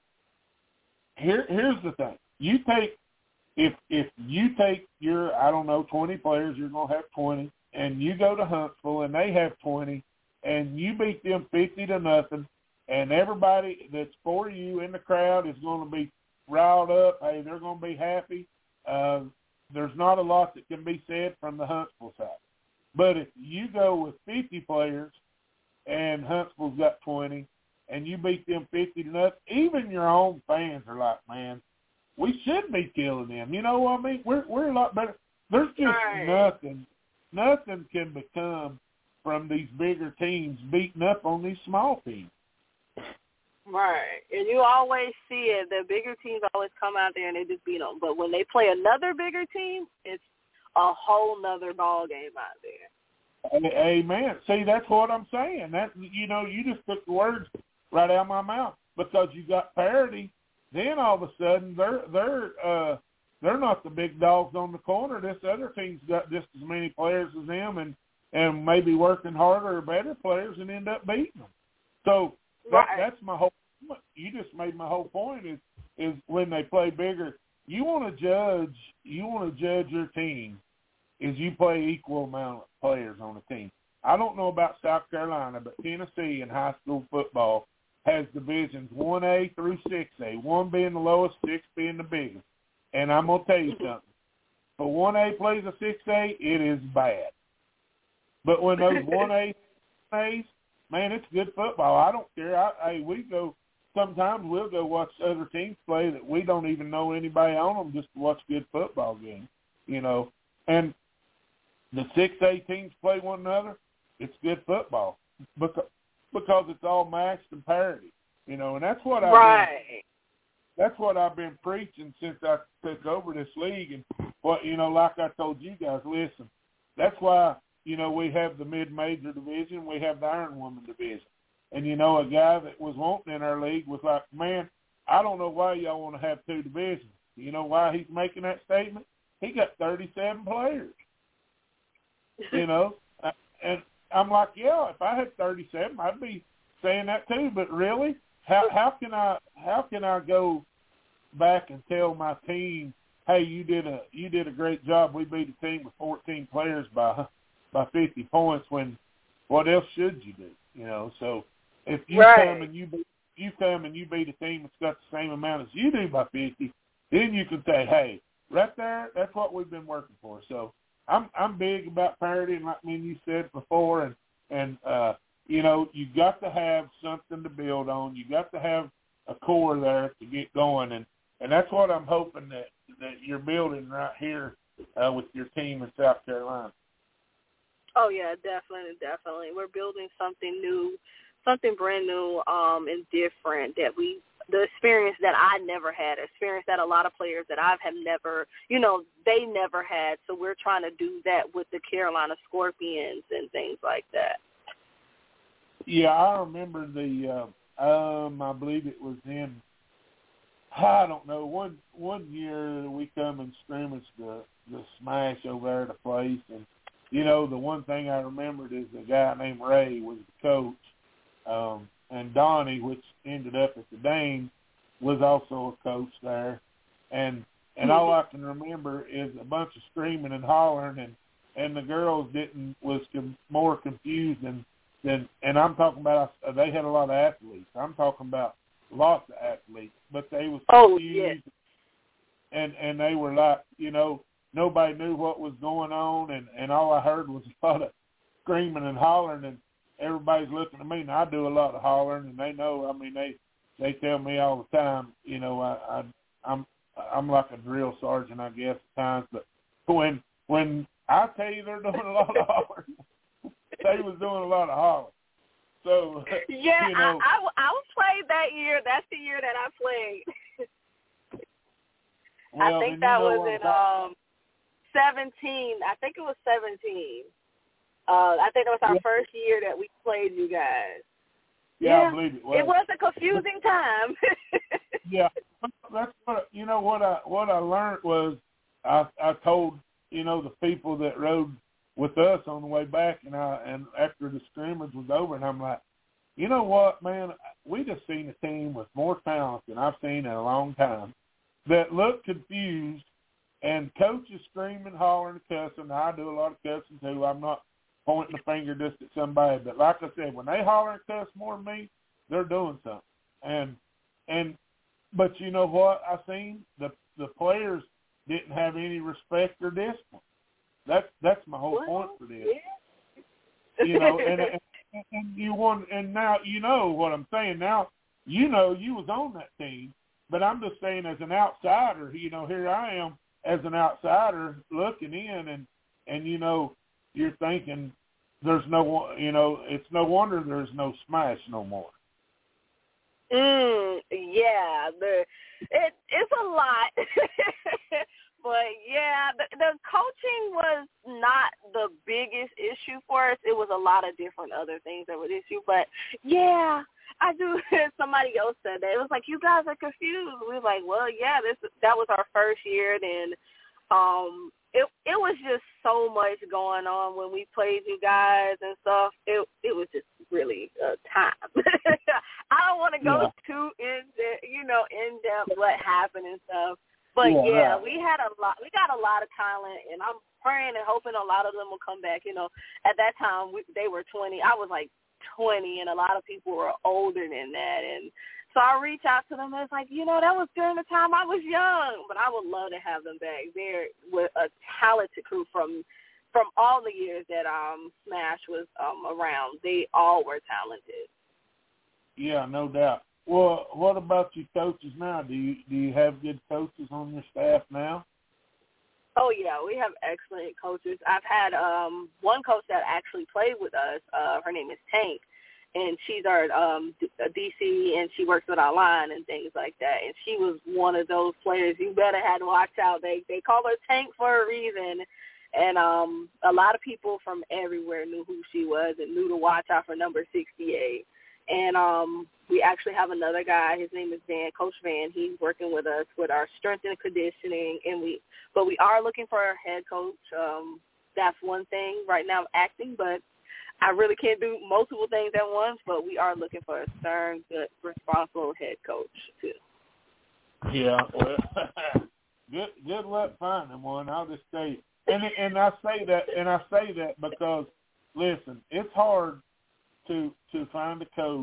here here's the thing: you take if if you take your I don't know twenty players, you're gonna have twenty, and you go to Huntsville and they have twenty. And you beat them fifty to nothing, and everybody that's for you in the crowd is going to be riled up. Hey, they're going to be happy. Uh, there's not a lot that can be said from the Huntsville side. But if you go with fifty players and Huntsville's got twenty, and you beat them fifty to nothing, even your own fans are like, man, we should be killing them. You know what I mean? We're we're a lot better. There's just right. nothing, nothing can become from these bigger teams beating up on these small teams. Right. And you always see it. The bigger teams always come out there and they just beat them. But when they play another bigger team, it's a whole nother ball game out there. Amen. See, that's what I'm saying. That you know, you just took the words right out of my mouth. Because you got parity, then all of a sudden they're they're uh, they're not the big dogs on the corner. This other team's got just as many players as them, and and maybe working harder or better players and end up beating them. So that, right. that's my whole – you just made my whole point is, is when they play bigger, you want to judge you want to judge your team is you play equal amount of players on the team. I don't know about South Carolina, but Tennessee in high school football has divisions one A through six A, one being the lowest, six being the biggest. And I'm going to tell you something. If a one A plays a six A, it is bad. But when those one A A's, man, it's good football. I don't care. I, I we go sometimes we'll go watch other teams play that we don't even know anybody on them just to watch good football games, you know. And the six A teams play one another. It's good football because because it's all matched and parity, you know, and that's what I right. That's what I've been preaching since I took over this league. And what, you know, like I told you guys, listen, that's why, you know, we have the mid-major division, we have the Iron Woman division. And, you know, a guy that was wanting in our league was like, man, I don't know why y'all want to have two divisions. You know why he's making that statement? He got thirty-seven players, you know. And I'm like, yeah, if I had thirty-seven, I'd be saying that too. But really, how how can I how can I go back and tell my team, hey, you did a you did a great job. We beat a team with fourteen players by by fifty points. When what else should you do? You know. So if you right. come and you you come and you beat a team that's got the same amount as you do by fifty, then you can say, hey, right there, that's what we've been working for. So I'm I'm big about parity, and like me and you said before, and and uh, you know, you got to have something to build on. You got to have a core there to get going, and, and that's what I'm hoping that, that you're building right here uh, with your team in South Carolina. Oh yeah, definitely, definitely. We're building something new, something brand new, um, and different that we. The experience that I never had, experience that a lot of players that I've have never, you know, they never had. So we're trying to do that with the Carolina Scorpions and things like that. Yeah, I remember the, uh, um, I believe it was in, I don't know, one one year we come and scrimmaged the, the Smash over there at a place. And, you know, the one thing I remembered is a guy named Ray was the coach. Um, and Donnie, which ended up at the Dane, was also a coach there. And and all I can remember is a bunch of screaming and hollering, and, and the girls didn't was com- more confused than, than, and I'm talking about, uh, they had a lot of athletes. I'm talking about lots of athletes, but they was confused. Oh, yeah. And, and they were like, you know, nobody knew what was going on, and, and all I heard was a lot of screaming and hollering, and everybody's looking at me, and I do a lot of hollering, and they know. I mean, they they tell me all the time, you know, I, I I'm I'm like a drill sergeant, I guess, at times. But when when I tell you they're doing a lot of hollering, they was doing a lot of hollering. So yeah, you know, I, I I played that year. That's the year that I played. well, I think and that you know was in I, um seventeen. I think it was seventeen. Uh, I think it was our yeah. first year that we played you guys. Yeah, yeah, I believe it was. It was a confusing time. Yeah, that's what you know. What I what I learned was I I told you know the people that rode with us on the way back, and I and after the scrimmage was over, and I'm like, you know what, man, we just seen a team with more talent than I've seen in a long time that looked confused, and coaches screaming, hollering, cussing. I do a lot of cussing too. I'm not pointing the finger just at somebody. But like I said, when they holler and cuss more than me, they're doing something. And and but you know what I seen? The the players didn't have any respect or discipline. That's that's my whole well, point for this. Yeah. You know, and, and and you want and now you know what I'm saying. Now you know you was on that team, but I'm just saying as an outsider, you know, here I am as an outsider looking in, and and you know. You're thinking there's no, you know, it's no wonder there's no Smash no more. Mm, yeah, the it it's a lot, but yeah, the, the coaching was not the biggest issue for us. It was a lot of different other things that were the issue, but yeah, I do. Somebody else said that it was like you guys are confused. We were like, well, yeah, this that was our first year, then. Um, it it was just so much going on when we played you guys and stuff. It it was just really a time. I don't want to go yeah. too in de- you know in depth what happened and stuff. But yeah, yeah, right. we had a lot. We got a lot of talent, and I'm praying and hoping a lot of them will come back. You know, at that time we, they were twenty. I was like twenty, and a lot of people were older than that, and. So I reach out to them and it's like, you know, that was during the time I was young, but I would love to have them back. They're with a talented crew from from all the years that um Smash was um around. They all were talented. Yeah, no doubt. Well, what about your coaches now? Do you do you have good coaches on your staff now? Oh yeah, we have excellent coaches. I've had um one coach that actually played with us. Uh, her name is Tank. and she's our um, D C, and she works with our line and things like that. And she was one of those players you better had to watch out. They they call her Tank for a reason. And um, a lot of people from everywhere knew who she was and knew to watch out for number sixty-eight. And um, we actually have another guy. His name is Van, Coach Van. He's working with us with our strength and conditioning. And we, but we are looking for a head coach. Um, that's one thing right now, acting. But I really can't do multiple things at once. But we are looking for a stern, good, responsible head coach too. Yeah, well, good good luck finding one. I'll just say. And and I say that and I say that because listen, it's hard to to find a coach,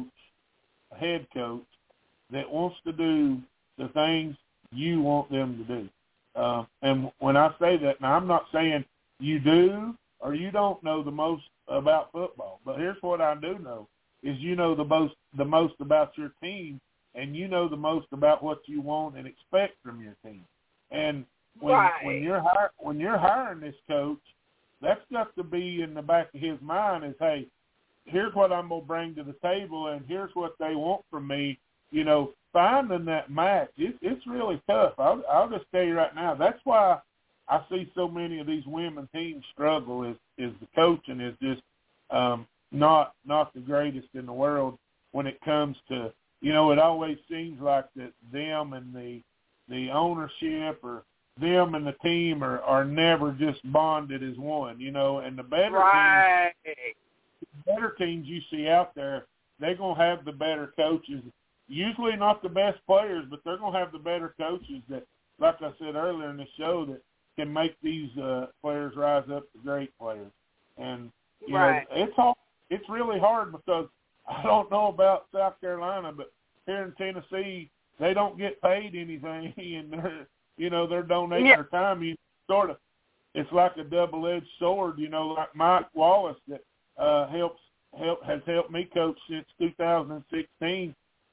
a head coach, that wants to do the things you want them to do. Uh, and when I say that, now I'm not saying you do or you don't know the most about football, but here's what I do know is you know the most the most about your team, and you know the most about what you want and expect from your team. And When, right. when you're hire, when you're hiring this coach, that's got to be in the back of his mind is, hey, here's what I'm going to bring to the table, and here's what they want from me. You know, finding that match, it, it's really tough. I'll, I'll just tell you right now, that's why I see so many of these women teams struggle is, is the coaching is just um, not not the greatest in the world when it comes to, you know, it always seems like that them and the the ownership or them and the team are, are never just bonded as one, you know, and the better right. teams, the better teams you see out there, they're going to have the better coaches, usually not the best players, but they're going to have the better coaches that, like I said earlier in the show, that can make these uh, players rise up to great players. And, you right. know, it's hard, it's really hard because I don't know about South Carolina, but here in Tennessee, they don't get paid anything, and they're, you know, they're donating yeah. their time. You sort of, it's like a double-edged sword. You know, like Mike Wallace that uh, helps help has helped me coach since two thousand sixteen.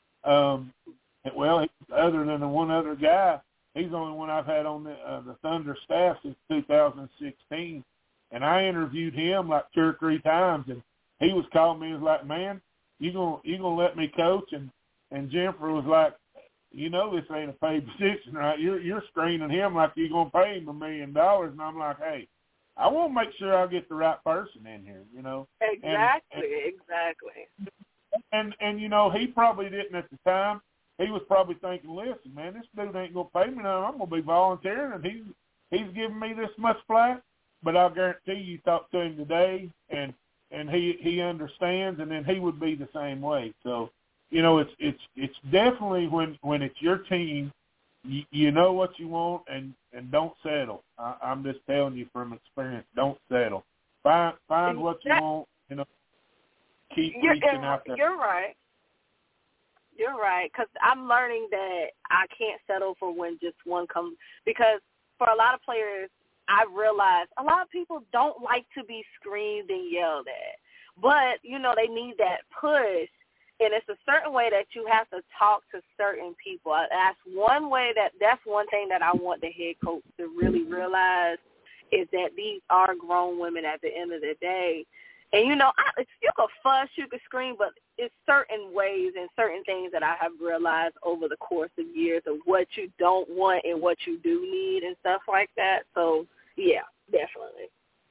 Um, well, other than the one other guy, he's the only one I've had on the uh, the Thunder staff since two thousand sixteen. And I interviewed him like two or three times, and he was calling me. He was like, "Man, you gonna you gonna let me coach?" And and Jennifer was like, you know, this ain't a paid position, right? You're you're screening him like you're gonna pay him a million dollars, and I'm like, hey, I want to make sure I get the right person in here, you know. Exactly, and, and, exactly. And and you know, he probably didn't at the time. He was probably thinking, listen, man, this dude ain't gonna pay me now. I'm gonna be volunteering, and he's he's giving me this much flack. But I'll guarantee you, talk to him today, and and he he understands, and then he would be the same way. So. You know, it's it's it's definitely when, when it's your team, you, you know what you want and, and don't settle. I, I'm just telling you from experience, don't settle. Find find what you want. You know, keep you're, reaching out there. You're right. You're right, because I'm learning that I can't settle for when just one comes. Because for a lot of players, I realize a lot of people don't like to be screamed and yelled at, but you know they need that push. And it's a certain way that you have to talk to certain people. That's one way that that's one thing that I want the head coach to really realize is that these are grown women at the end of the day. And, you know, I, you can fuss, you can scream, but it's certain ways and certain things that I have realized over the course of years of what you don't want and what you do need and stuff like that. So, yeah, definitely.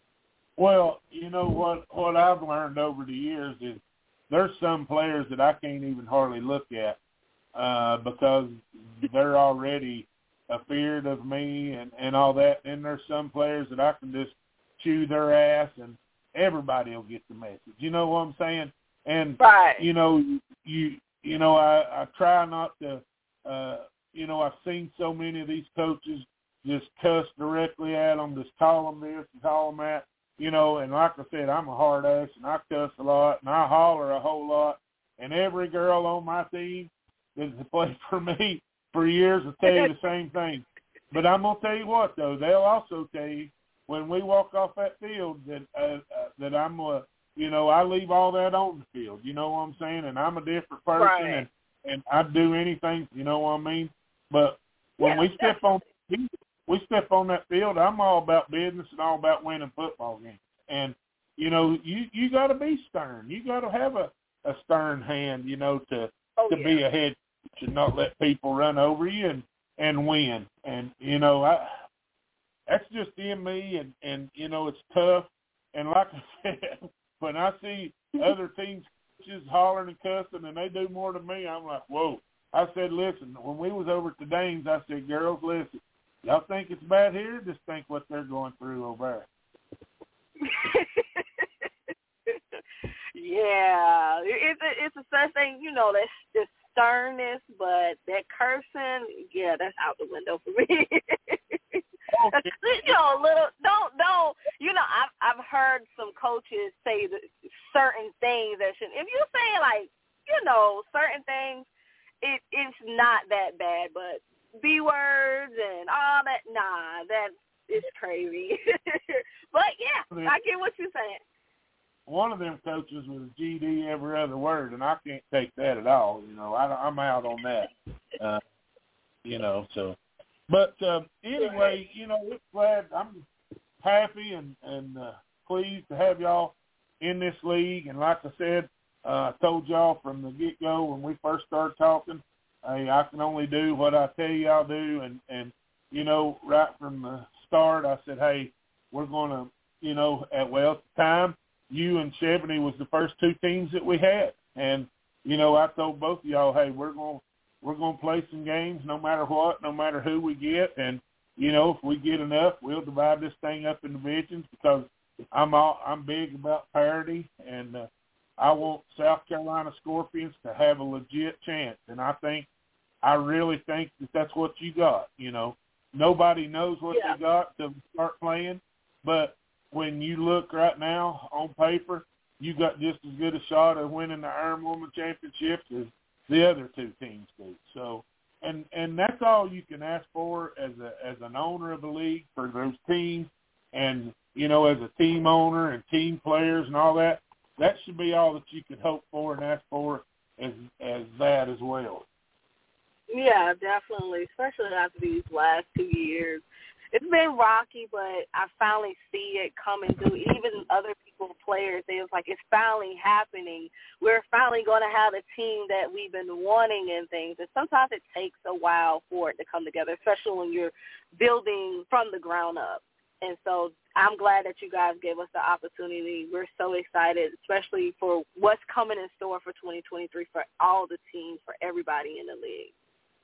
Well, you know, what, what I've learned over the years is there's some players that I can't even hardly look at uh, because they're already afeared of me and, and all that. And there's some players that I can just chew their ass and everybody will get the message. You know what I'm saying? And, right. you know, you you know, I, I try not to, uh, you know, I've seen so many of these coaches just cuss directly at them, just call them this and call them that. You know, and like I said, I'm a hard ass, and I cuss a lot, and I holler a whole lot. And every girl on my team that's played for me for years will tell you the same thing. But I'm going to tell you what, though. They'll also tell you when we walk off that field that uh, uh, that I'm, uh, you know, I leave all that on the field. You know what I'm saying? And I'm a different person, right. and, and I'd do anything, you know what I mean? But when yeah, we step on we step on that field, I'm all about business and all about winning football games. And, you know, you, you got to be stern. You got to have a a stern hand, you know, to oh, to yeah. be a head coach and not let people run over you and, and win. And, you know, I that's just in me, and, and, you know, it's tough. And like I said, when I see other teams just hollering and cussing and they do more than me, I'm like, whoa. I said, listen, when we was over at the Danes, I said, girls, listen, y'all think it's bad here? Just think what they're going through over there. Yeah, it's a, it's a such thing, you know, that's just sternness, but that cursing, yeah, that's out the window for me. Okay. You know, a little, don't, don't, you know, I've, I've heard some coaches say that certain things that should, if you're saying, like, you know, certain things, it, it's not that bad, but B words and all that, nah, that is crazy. But, yeah, I get what you're saying. One of them coaches was a G D every other word, and I can't take that at all. You know, I, I'm out on that. Uh, you know, so. But uh, anyway, you know, we're glad. I'm happy and, and uh, pleased to have y'all in this league. And like I said, uh, I told y'all from the get-go when we first started talking, hey, I can only do what I tell you I'll do. And, and, you know, right from the start, I said, hey, we're going to, you know, at, well, at the time, you and Chevany was the first two teams that we had. And, you know, I told both of y'all, hey, we're going we're going to play some games no matter what, no matter who we get. And, you know, if we get enough, we'll divide this thing up in divisions because I'm all, I'm big about parity. And uh, I want South Carolina Scorpions to have a legit chance. And I think, I really think that that's what you got. You know, nobody knows what yeah. they got to start playing, but when you look right now on paper, you got just as good a shot of winning the Iron Woman Championship as the other two teams do. So, and and that's all you can ask for as a as an owner of the league for those teams, and you know, as a team owner and team players and all that. That should be all that you could hope for and ask for as as that as well. Yeah, definitely, especially after these last two years. It's been rocky, but I finally see it coming through. Even other people, players, they was like, it's finally happening. We're finally going to have a team that we've been wanting and things. And sometimes it takes a while for it to come together, especially when you're building from the ground up. And so I'm glad that you guys gave us the opportunity. We're so excited, especially for what's coming in store for twenty twenty-three for all the teams, for everybody in the league.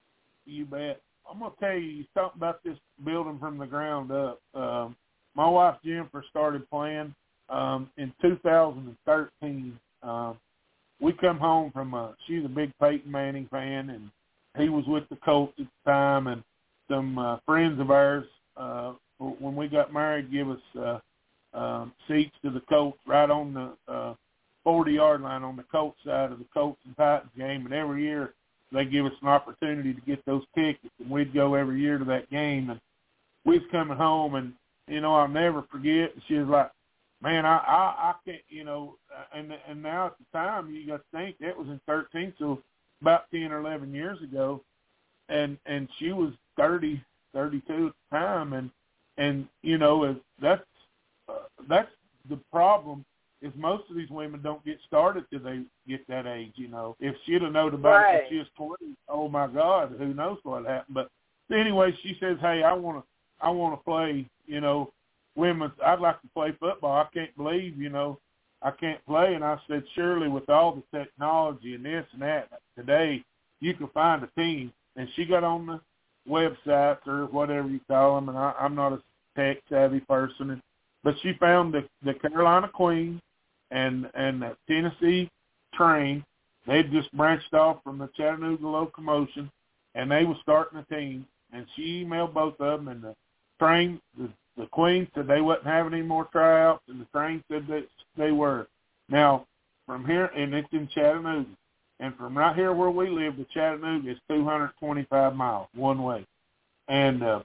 You bet. I'm going to tell you, you talk about this building from the ground up. Um, my wife, Jennifer, started playing um, in two thousand thirteen. Um, we come home from, a, she's a big Peyton Manning fan, and he was with the Colts at the time, and some uh, friends of ours, uh, when we got married, give us uh, um, seats to the Colts right on the uh, forty-yard line on the Colts side of the Colts and Titans game, and every year they give us an opportunity to get those tickets, and we'd go every year to that game. And we was coming home, and, you know, I'll never forget. She was like, man, I, I, I can't, you know, and and now at the time, you got to think, that was in thirteen, so about ten or eleven years ago, and and she was thirty, thirty-two at the time, and, and you know, that's, uh, that's the problem. Is most of these women don't get started till they get that age, you know. If she'd have known about right. it when she was twenty, oh my God, who knows what happened. But anyway, she says, hey, I want to, I want to play, you know, women's. I'd like to play football. I can't believe, you know, I can't play. And I said, surely with all the technology and this and that today, you can find a team. And she got on the websites or whatever you call them, and I, I'm not a tech savvy person, and, but she found the, the Carolina Queens and and the Tennessee Train. They'd just branched off from the Chattanooga Locomotion, and they were starting a team. And she emailed both of them, and the Train, the, the Queen said they wasn't having any more tryouts, and the Train said that they were. Now, from here, and it's in Chattanooga, and from right here where we live to Chattanooga is two hundred twenty-five miles one way. And uh,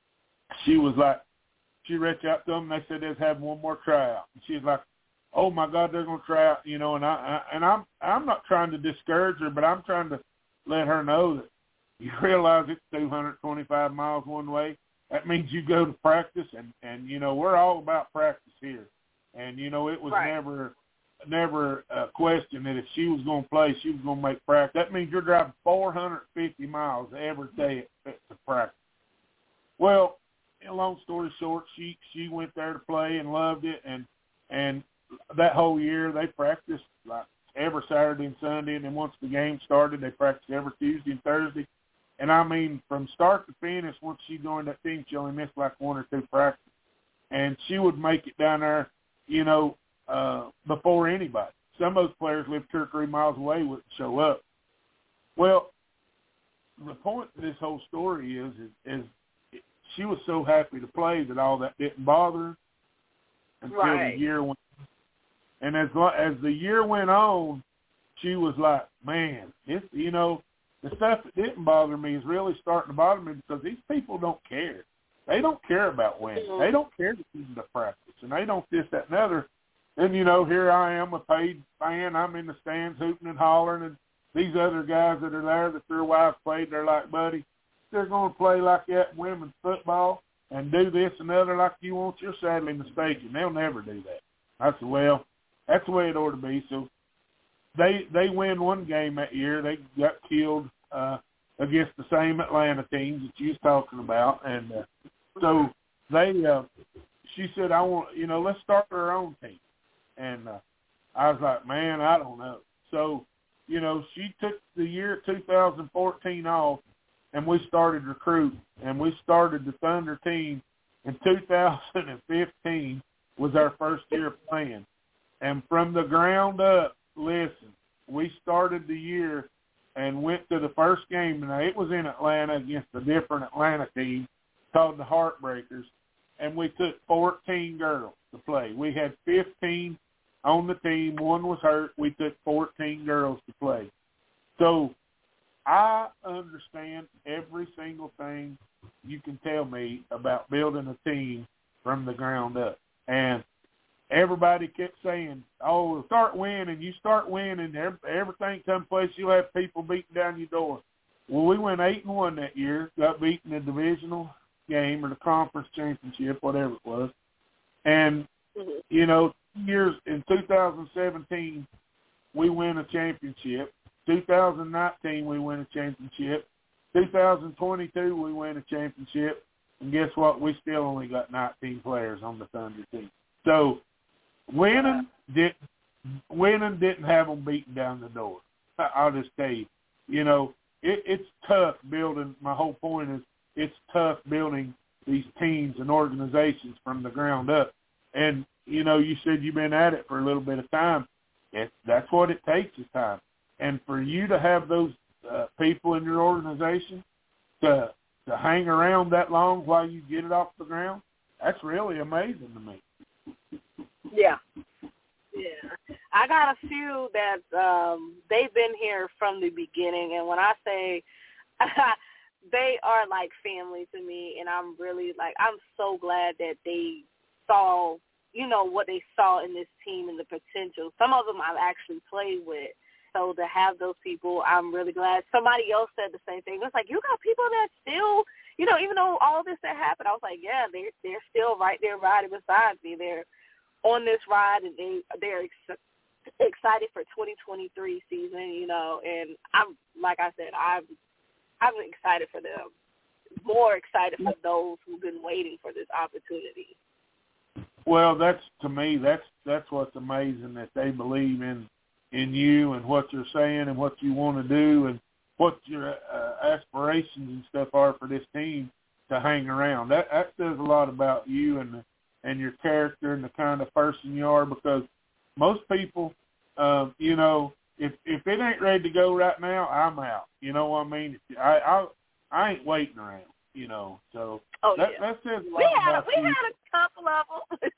she was like, she reached out to them, and they said they'd have one more tryout. And she was like, oh my God, they're going to try out, you know, and I, I and I'm I'm not trying to discourage her, but I'm trying to let her know that you realize it's two hundred twenty-five miles one way. That means you go to practice, and and you know we're all about practice here, and you know it was right. never never uh, questioned that if she was going to play, she was going to make practice. That means you're driving four hundred fifty miles every day at, at practice. Well, long story short, she she went there to play and loved it, and and that whole year they practiced like every Saturday and Sunday, and then once the game started, they practiced every Tuesday and Thursday. And I mean, from start to finish, once she joined that team, she only missed like one or two practices, and she would make it down there, you know, uh, before anybody. Some of those players lived two or three miles away, wouldn't show up. Well, the point of this whole story is, is, is she was so happy to play that all that didn't bother her until right. the year went. And as as the year went on, she was like, man, it's, you know, the stuff that didn't bother me is really starting to bother me because these people don't care. They don't care about winning. Mm-hmm. They don't care to keep the practice, and they don't this, that, and other. And, you know, here I am, a paid fan. I'm in the stands hooting and hollering, and these other guys that are there that their wives played, they're like, buddy, they're going to play like that in women's football and do this and other like you want, you're sadly mistaken. They'll never do that. I said, well, that's the way it ought to be. So they they win one game that year. They got killed uh, against the same Atlanta teams that you was talking about. And uh, so they, uh, she said, I want, you know, let's start our own team. And uh, I was like, man, I don't know. So, you know, she took the year two thousand fourteen off, and we started recruiting. And we started the Thunder team in two thousand fifteen was our first year playing. And from the ground up, listen, we started the year and went to the first game. And it was in Atlanta against a different Atlanta team called the Heartbreakers. And we took fourteen girls to play. We had fifteen on the team. One was hurt. We took fourteen girls to play. So I understand every single thing you can tell me about building a team from the ground up. And everybody kept saying, oh, start winning. You start winning. Everything comes place. You'll have people beating down your door. Well, we went eight and one that year, got beaten in the divisional game or the conference championship, whatever it was. And, mm-hmm. you know, years in two thousand seventeen, we win a championship. two thousand nineteen, we win a championship. two thousand twenty-two, we win a championship. And guess what? We still only got nineteen players on the Thunder team. So winning didn't, winning didn't have them beating down the door. I'll just tell you, you know, it, it's tough building. My whole point is it's tough building these teams and organizations from the ground up. And, you know, you said you've been at it for a little bit of time. It, that's what it takes is time. And for you to have those uh, people in your organization to to hang around that long while you get it off the ground, that's really amazing to me. Yeah. Yeah. I got a few that um, they've been here from the beginning. And when I say they are like family to me, and I'm really like, I'm so glad that they saw, you know, what they saw in this team and the potential. Some of them I've actually played with. So to have those people, I'm really glad. Somebody else said the same thing. It's like, you got people that still, you know, even though all this that happened, I was like, yeah, they're, they're still right there riding beside me. They're on this ride, and they, they're ex- excited for twenty twenty-three season, you know. And I'm, like I said, I'm, I'm excited for them, more excited for those who've been waiting for this opportunity. Well, that's, to me, that's that's what's amazing, that they believe in in you and what you're saying and what you want to do and what your uh, aspirations and stuff are for this team to hang around. That that says a lot about you and the, and your character and the kind of person you are, because most people, uh, you know, if if it ain't ready to go right now, I'm out. You know what I mean? I I, I ain't waiting around. You know, so oh, that, yeah. that says a lot we had about a, we you. had a couple of them.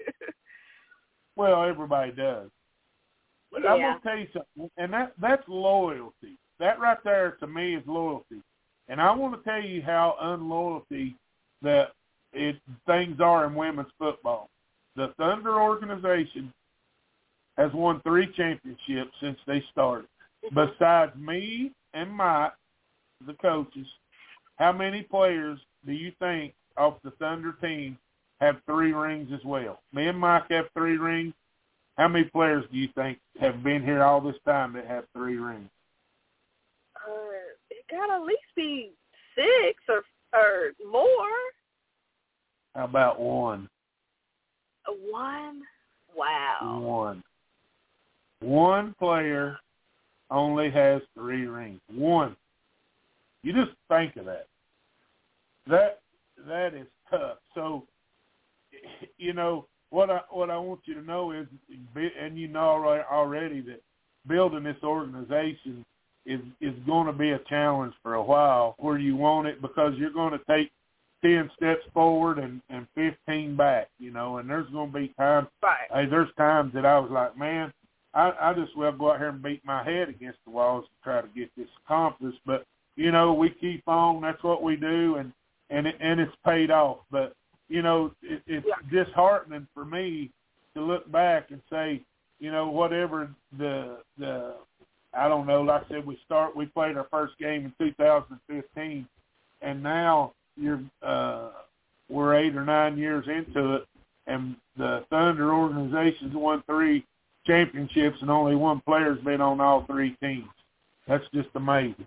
Well, everybody does. But yeah. I'm going to tell you something, and that that's loyalty. That right there, to me, is loyalty. And I want to tell you how unloyalty that it things are in women's football. The Thunder organization has won three championships since they started. Mm-hmm. Besides me and Mike, the coaches, how many players do you think off the Thunder team have three rings as well? Me and Mike have three rings. how many players do you think have been here all this time that have three rings? Uh, it got to at least be six or or more. How about one? A one? Wow. One. One player only has three rings. One. You just think of that. That that is tough. So, you know, what I what I want you to know is, and you know already, that building this organization is is going to be a challenge for a while, where you want it, because you're going to take ten steps forward and, and fifteen back, you know, and there's going to be times, right. hey, there's times that I was like, man, I, I just well go out here and beat my head against the walls to try to get this accomplished. But, you know, we keep on. That's what we do, and, and, it, and it's paid off. But, you know, it, it's yeah. disheartening for me to look back and say, you know, whatever the, the I don't know, like I said, we start, we played our first game in two thousand fifteen, and now you're uh, we're eight or nine years into it, and the Thunder organization's won three championships, and only one player's been on all three teams. That's just amazing.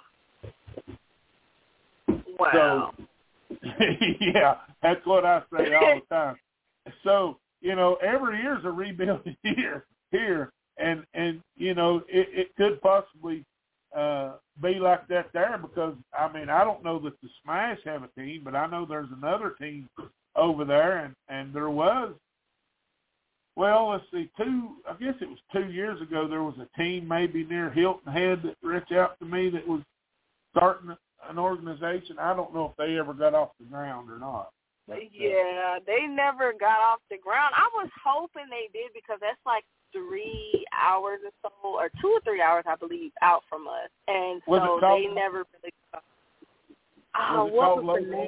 Wow. Wow. So, yeah, that's what I say all the time. So, you know, every year's a rebuilding year here, and, and you know, it, it could possibly uh, be like that there, because, I mean, I don't know that the Smash have a team, but I know there's another team over there, and, and there was, well, let's see, two, I guess it was two years ago, there was a team maybe near Hilton Head that reached out to me that was starting an organization. I don't know if they ever got off the ground or not. But, yeah, uh, they never got off the ground. I was hoping they did, because that's like three hours or so, or two or three hours, I believe, out from us. And so they never really got Oh, was what was the name?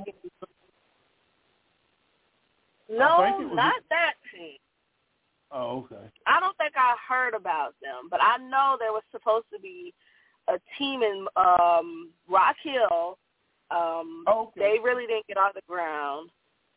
No, not that team. Oh, okay. I don't think I heard about them, but I know there was supposed to be a team in um, Rock Hill. Um, oh, okay. They really didn't get off the ground.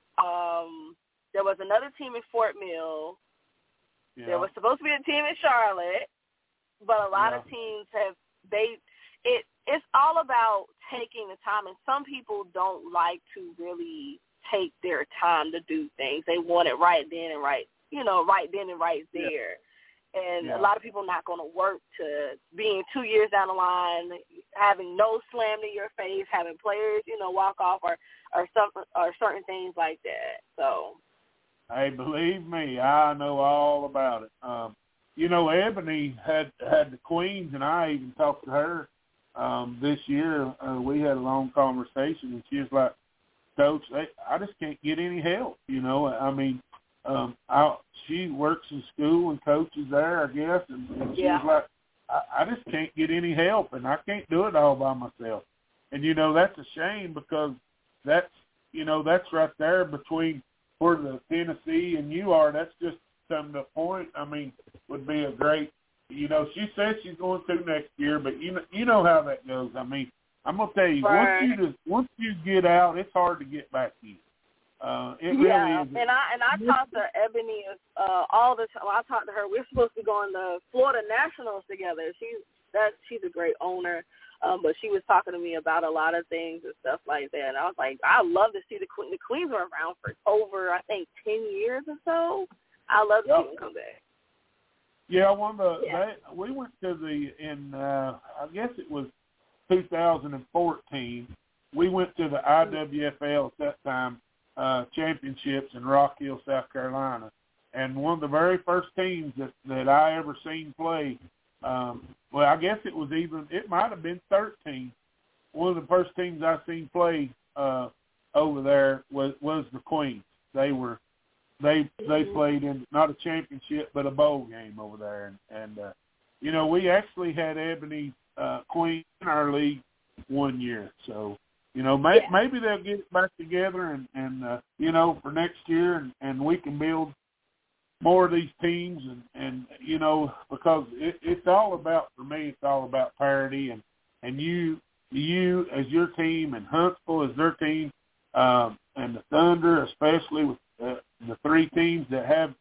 Um, there was another team in Fort Mill. Yeah. There was supposed to be a team in Charlotte, but a lot yeah. of teams have they. It it's all about taking the time, and some people don't like to really take their time to do things. They want it right then and right, you know, right then and right there. Yeah. And yeah. a lot of people are not going to work to being two years down the line, having no slam to your face, having players, you know, walk off, or or some or certain things like that. So. Hey, believe me, I know all about it. Um, you know, Ebony had had the Queens, and I even talked to her um, this year. Uh, we had a long conversation, and she was like, Coach, they, I just can't get any help, you know. I mean, um, I, she works in school and coaches there, I guess, and, and she yeah. was like, I, I just can't get any help, and I can't do it all by myself. And, you know, that's a shame, because that's, you know, that's right there between where the Tennessee and you are. That's just some the point. I mean, would be a great, you know, she says she's going to next year, but you know, you know how that goes. I mean, I'm going to tell you, right. once you just, once you get out, it's hard to get back in. Uh, it yeah, really is. and I and I talked to Ebony uh, all the time. I talked to her. We're supposed to be going to Florida Nationals together. She's that she's a great owner, um, but she was talking to me about a lot of things and stuff like that. And I was like, I love to see the Queen. The Queens were around for over, I think, ten years or so. I love to yep. see them come back. Yeah, one of the yeah. they, we went to the in uh, I guess it was two thousand fourteen. We went to the I W F L at that time. Uh, championships in Rock Hill, South Carolina. And one of the very first teams that, that I ever seen play, um, well, I guess it was even, it might have been thirteen. One of the first teams I seen play uh, over there was, was the Queens. They were, they they played in not a championship, but a bowl game over there. And, and uh, you know, we actually had Ebony uh, Queen in our league one year. So, you know, may, yeah. maybe they'll get it back together and, and uh, you know, for next year, and, and we can build more of these teams. And, and you know, because it, it's all about, for me, it's all about parity. And, and you, you as your team, and Huntsville as their team, um, and the Thunder, especially with uh, the three teams that have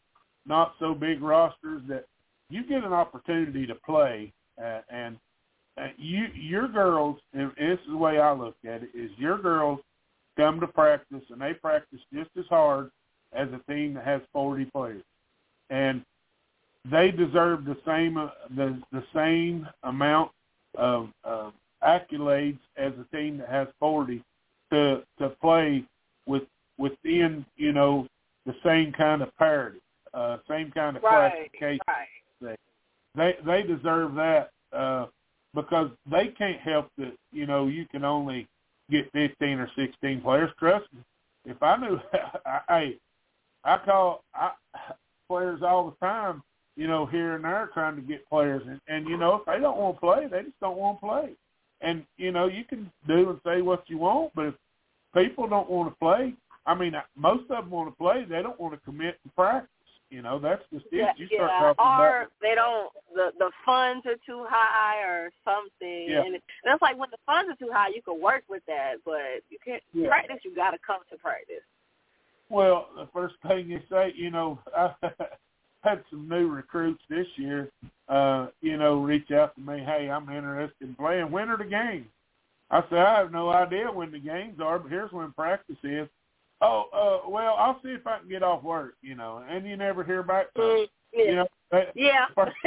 not so big rosters, that you get an opportunity to play, uh, and uh, you your girls, and this is the way I look at it, is your girls come to practice, and they practice just as hard as a team that has forty players. And they deserve the same uh, the the same amount of uh, accolades as a team that has forty to to play with within, you know, the same kind of parity, uh, same kind of right, classification. Right. They they deserve that uh, because they can't help that, you know, you can only get fifteen or sixteen players. Trust me, if I knew, I, I I call I, players all the time, you know, here and there trying to get players. And, and, you know, if they don't want to play, they just don't want to play. And, you know, you can do and say what you want, but if people don't want to play, I mean, most of them want to play. They don't want to commit to practice. You know, that's just it. Yeah, you start yeah. talking or about they don't, the, the funds are too high or something. Yeah. And it's like when the funds are too high, you can work with that, but you can't Yeah. practice, you got to come to practice. Well, the first thing you say, you know, I had some new recruits this year, uh, you know, reach out to me, hey, I'm interested in playing. When are the games? I said, I have no idea when the games are, but here's when practice is. Oh, uh, well, I'll see if I can get off work, you know, and you never hear back from Mm, them. yeah. You know, that, yeah.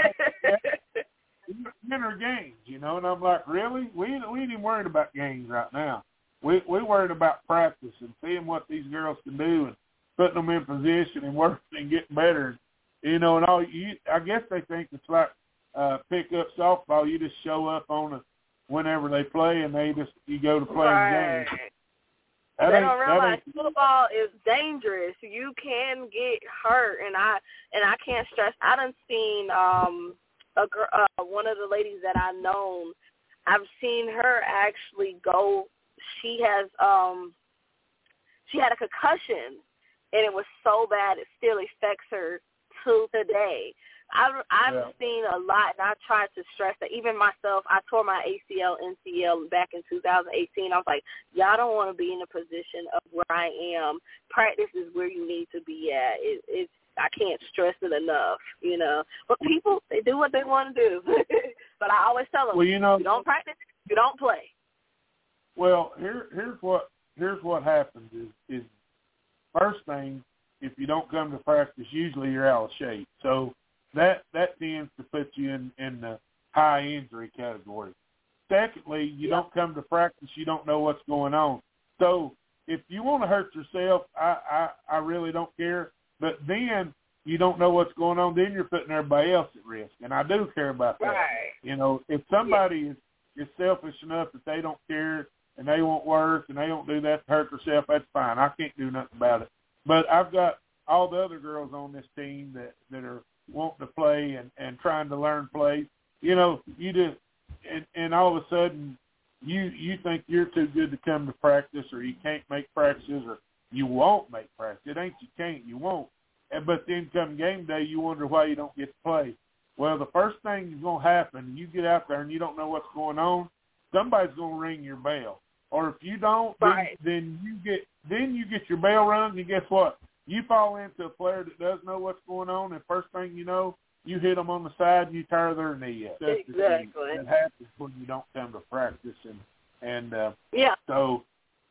when are games, you know, and I'm like, really? We ain't, we ain't even worried about games right now. We we worried about practice and seeing what these girls can do and putting them in position and working and getting better. You know, and all you, I guess they think it's like uh, pick up softball. You just show up on a whenever they play, and they just you go to play right. the game. That They ain't- don't that realize ain't- football is dangerous. You can get hurt, and I and I can't stress. I done seen um a girl, uh, one of the ladies that I known. I've seen her actually go. She has um she had a concussion, and it was so bad it still affects her to today. I've I've Yeah. seen a lot, and I tried to stress that. Even myself, I tore my A C L, N C L back in two thousand eighteen. I was like, y'all don't want to be in a position of where I am. Practice is where you need to be at. It, it's I can't stress it enough, you know. But people, they do what they want to do. But I always tell them, Well, you know, you don't practice, you don't play. Well, here here's what here's what happens is is first thing, if you don't come to practice, usually you're out of shape. So that that tends to put you in, in the high injury category. Secondly, you Yeah. don't come to practice, you don't know what's going on. So if you want to hurt yourself, I, I, I really don't care. But then you don't know what's going on, then you're putting everybody else at risk. And I do care about that. Right. You know, if somebody is, is selfish enough that they don't care and they won't work and they don't do that to hurt themselves, that's fine. I can't do nothing about it. But I've got all the other girls on this team that, that are wanting to play and, and trying to learn plays. You know, you just and, and all of a sudden you you think you're too good to come to practice, or you can't make practices, or you won't make practice. It ain't you can't, you won't. And, but then come game day, you wonder why you don't get to play. Well, the first thing is going to happen, you get out there and you don't know what's going on, somebody's going to ring your bell. Or if you don't, Right. then, then you get then you get your bell rung, and guess what? You fall into a player that does know what's going on, and first thing you know, you hit them on the side and you tear their knee up. That's the thing Exactly. that happens when you don't come to practice, and and uh, Yeah. so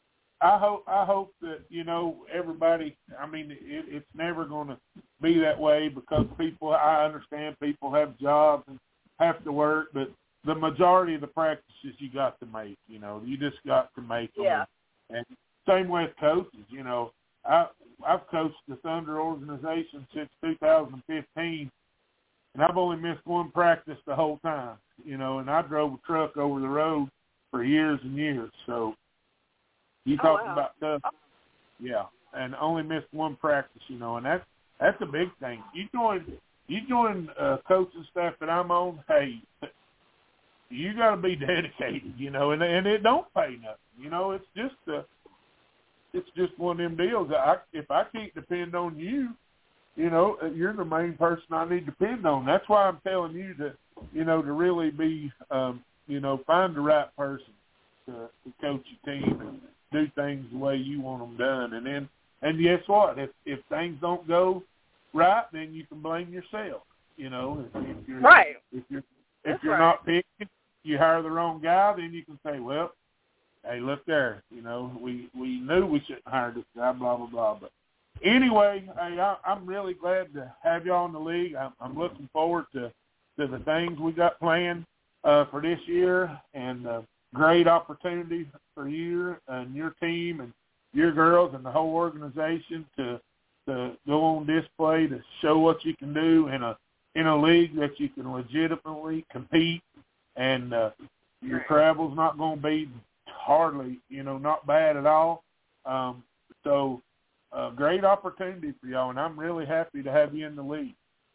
I hope I hope that, you know, everybody. I mean, it, it's never going to be that way because people. I understand people have jobs and have to work, but the majority of the practices you got to make. You know, you just got to make them. Yeah. And same with coaches. You know, I I've coached the Thunder organization since two thousand fifteen, and I've only missed one practice the whole time. You know, and I drove a truck over the road for years and years. So you Oh, talk wow. about stuff, yeah, and only missed one practice. You know, and that's that's a big thing. You join you join uh, coaching staff that I'm on. Hey, you got to be dedicated. You know, and and it don't pay nothing. You know, it's just a it's just one of them deals. I, if I can't depend on you, you know, you're the main person I need to depend on. That's why I'm telling you to, you know, to really be, um, you know, find the right person to, to coach your team and do things the way you want them done. And then, and guess what? If if things don't go right, then you can blame yourself. You know, if, if you're right. if you're if That's you're right. not picking, you hire the wrong guy, then you can say, well, hey, look there. You know, we we knew we shouldn't hire this guy. Blah blah blah. But anyway, hey, I, I'm really glad to have y'all in the league. I'm, I'm looking forward to to the things we got planned uh, for this year, and uh, great opportunity for you and your team and your girls and the whole organization to to go on display, to show what you can do in a in a league that you can legitimately compete, and uh, your travel's not going to be hardly, you know, not bad at all. Um, so, uh, great opportunity for y'all, and I'm really happy to have you in the league.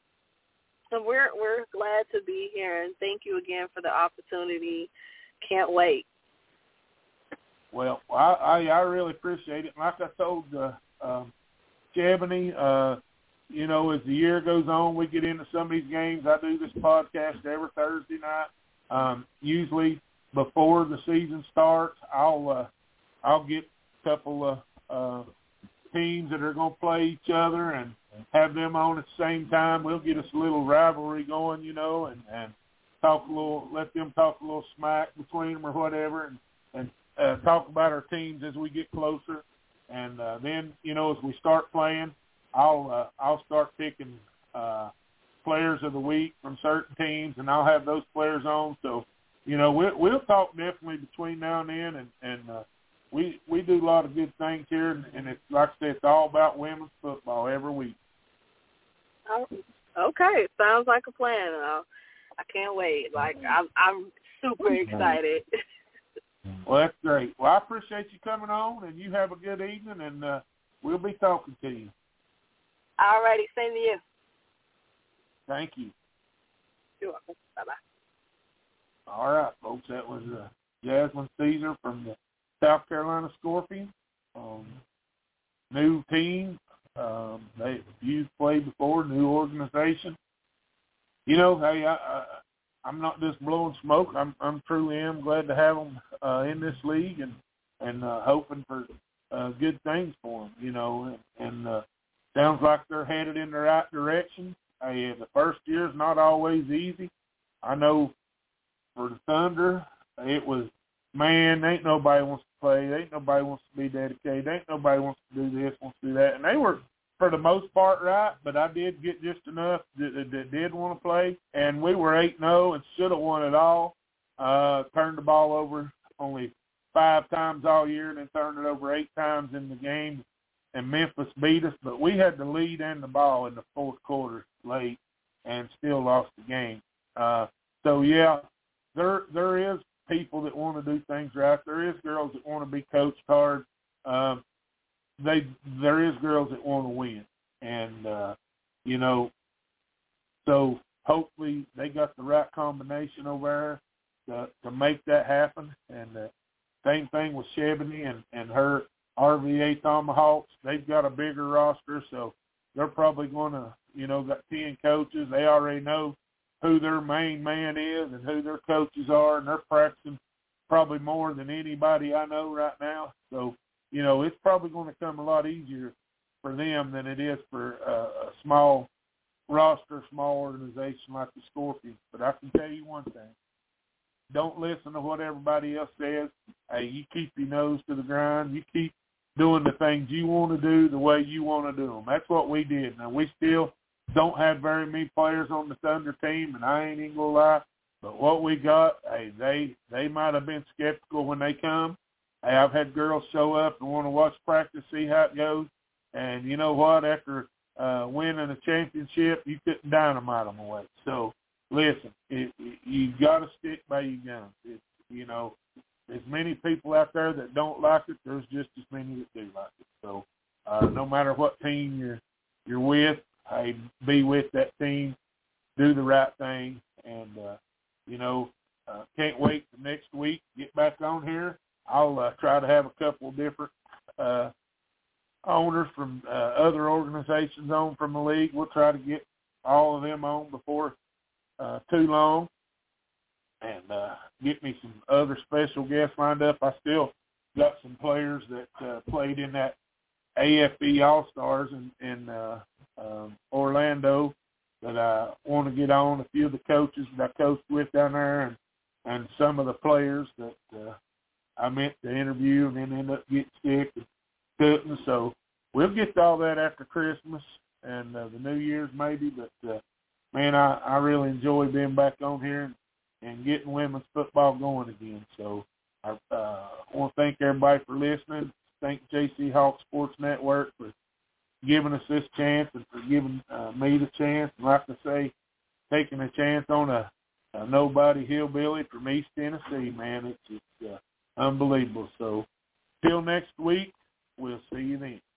So we're we're glad to be here, and thank you again for the opportunity. Can't wait. Well, I I, I really appreciate it. Like I told uh, um, Chebony, uh, you know, as the year goes on, we get into some of these games. I do this podcast every Thursday night. Um, usually before the season starts, I'll uh, I'll get a couple of uh, teams that are going to play each other and have them on at the same time. We'll get us a little rivalry going, you know, and, and talk a little, let them talk a little smack between them or whatever, and, and uh, talk about our teams as we get closer. And uh, then, you know, as we start playing, I'll uh, I'll start picking uh, players of the week from certain teams, and I'll have those players on. So, you know, we'll, we'll talk definitely between now and then, and, and uh, we we do a lot of good things here, and, and it's like I said, it's all about women's football every week. Oh, okay, sounds like a plan. Uh, I can't wait. Like I'm I'm super excited. Well, that's great. Well, I appreciate you coming on, and you have a good evening, and uh, we'll be talking to you. All righty, same to you. Thank you. You're welcome. Bye-bye. All right, folks, that was uh, Jasmine Caesar from the South Carolina Scorpions. Um, new team. Um, they you've played before, new organization. You know, hey, I, I, I'm not just blowing smoke. I'm, I'm truly am glad to have them uh, in this league, and and uh, hoping for uh, good things for them. You know, and, and uh, sounds like they're headed in the right direction. Hey, the first year is not always easy. I know for the Thunder, it was, man, ain't nobody wants to play. Ain't nobody wants to be dedicated. Ain't nobody wants to do this, wants to do that. And they were, for the most part, right, but I did get just enough that, that, that did want to play. And we were eight and oh and should have won it all. Uh, turned the ball over only five times all year and then turned it over eight times in the game. And Memphis beat us, but we had the lead and the ball in the fourth quarter late and still lost the game. Uh, so, yeah, there there is people that want to do things right. There is girls that want to be coached hard. Um, they there is girls that want to win, and uh, you know, so hopefully they got the right combination over there to, to make that happen. And uh, same thing with Chebony and, and her R V A Tomahawks. They've got a bigger roster, so they're probably going to, you know, got ten coaches. They already know who their main man is and who their coaches are, and they're practicing probably more than anybody I know right now. So, you know, it's probably going to come a lot easier for them than it is for uh, a small roster, small organization like the Scorpions. But I can tell you one thing. Don't listen to what everybody else says. Hey, you keep your nose to the grind. You keep doing the things you want to do the way you want to do them. That's what we did. Now, we still don't have very many players on the Thunder team, and I ain't even going to lie. But what we got, hey, they they might have been skeptical when they come. Hey, I've had girls show up and want to watch practice, see how it goes. And you know what? After uh, winning a championship, you couldn't dynamite them away. So, listen, it, it, you got to stick by your guns. It, you know, as many people out there that don't like it, there's just as many that do like it. So, uh, no matter what team you're you're with, hey, be with that team, do the right thing, and uh, you know, uh, can't wait for next week get back on here. I'll uh, try to have a couple of different uh, owners from uh, other organizations on from the league. We'll try to get all of them on before uh, too long, and uh, get me some other special guests lined up. I still got some players that uh, played in that A F B All-Stars, and, and uh, um, Orlando that I want to get on, a few of the coaches that I coached with down there, and, and some of the players that uh, I meant to interview and then end up getting sick and couldn't. So we'll get to all that after Christmas and uh, the New Year's maybe. But, uh, man, I, I really enjoy being back on here and, and getting women's football going again. So I uh, want to thank everybody for listening. Thank J C Hawk Sports Network for giving us this chance and for giving uh, me the chance. And like I say, taking a chance on a, a nobody hillbilly from East Tennessee, man. It's, it's uh, unbelievable. So till next week, we'll see you then.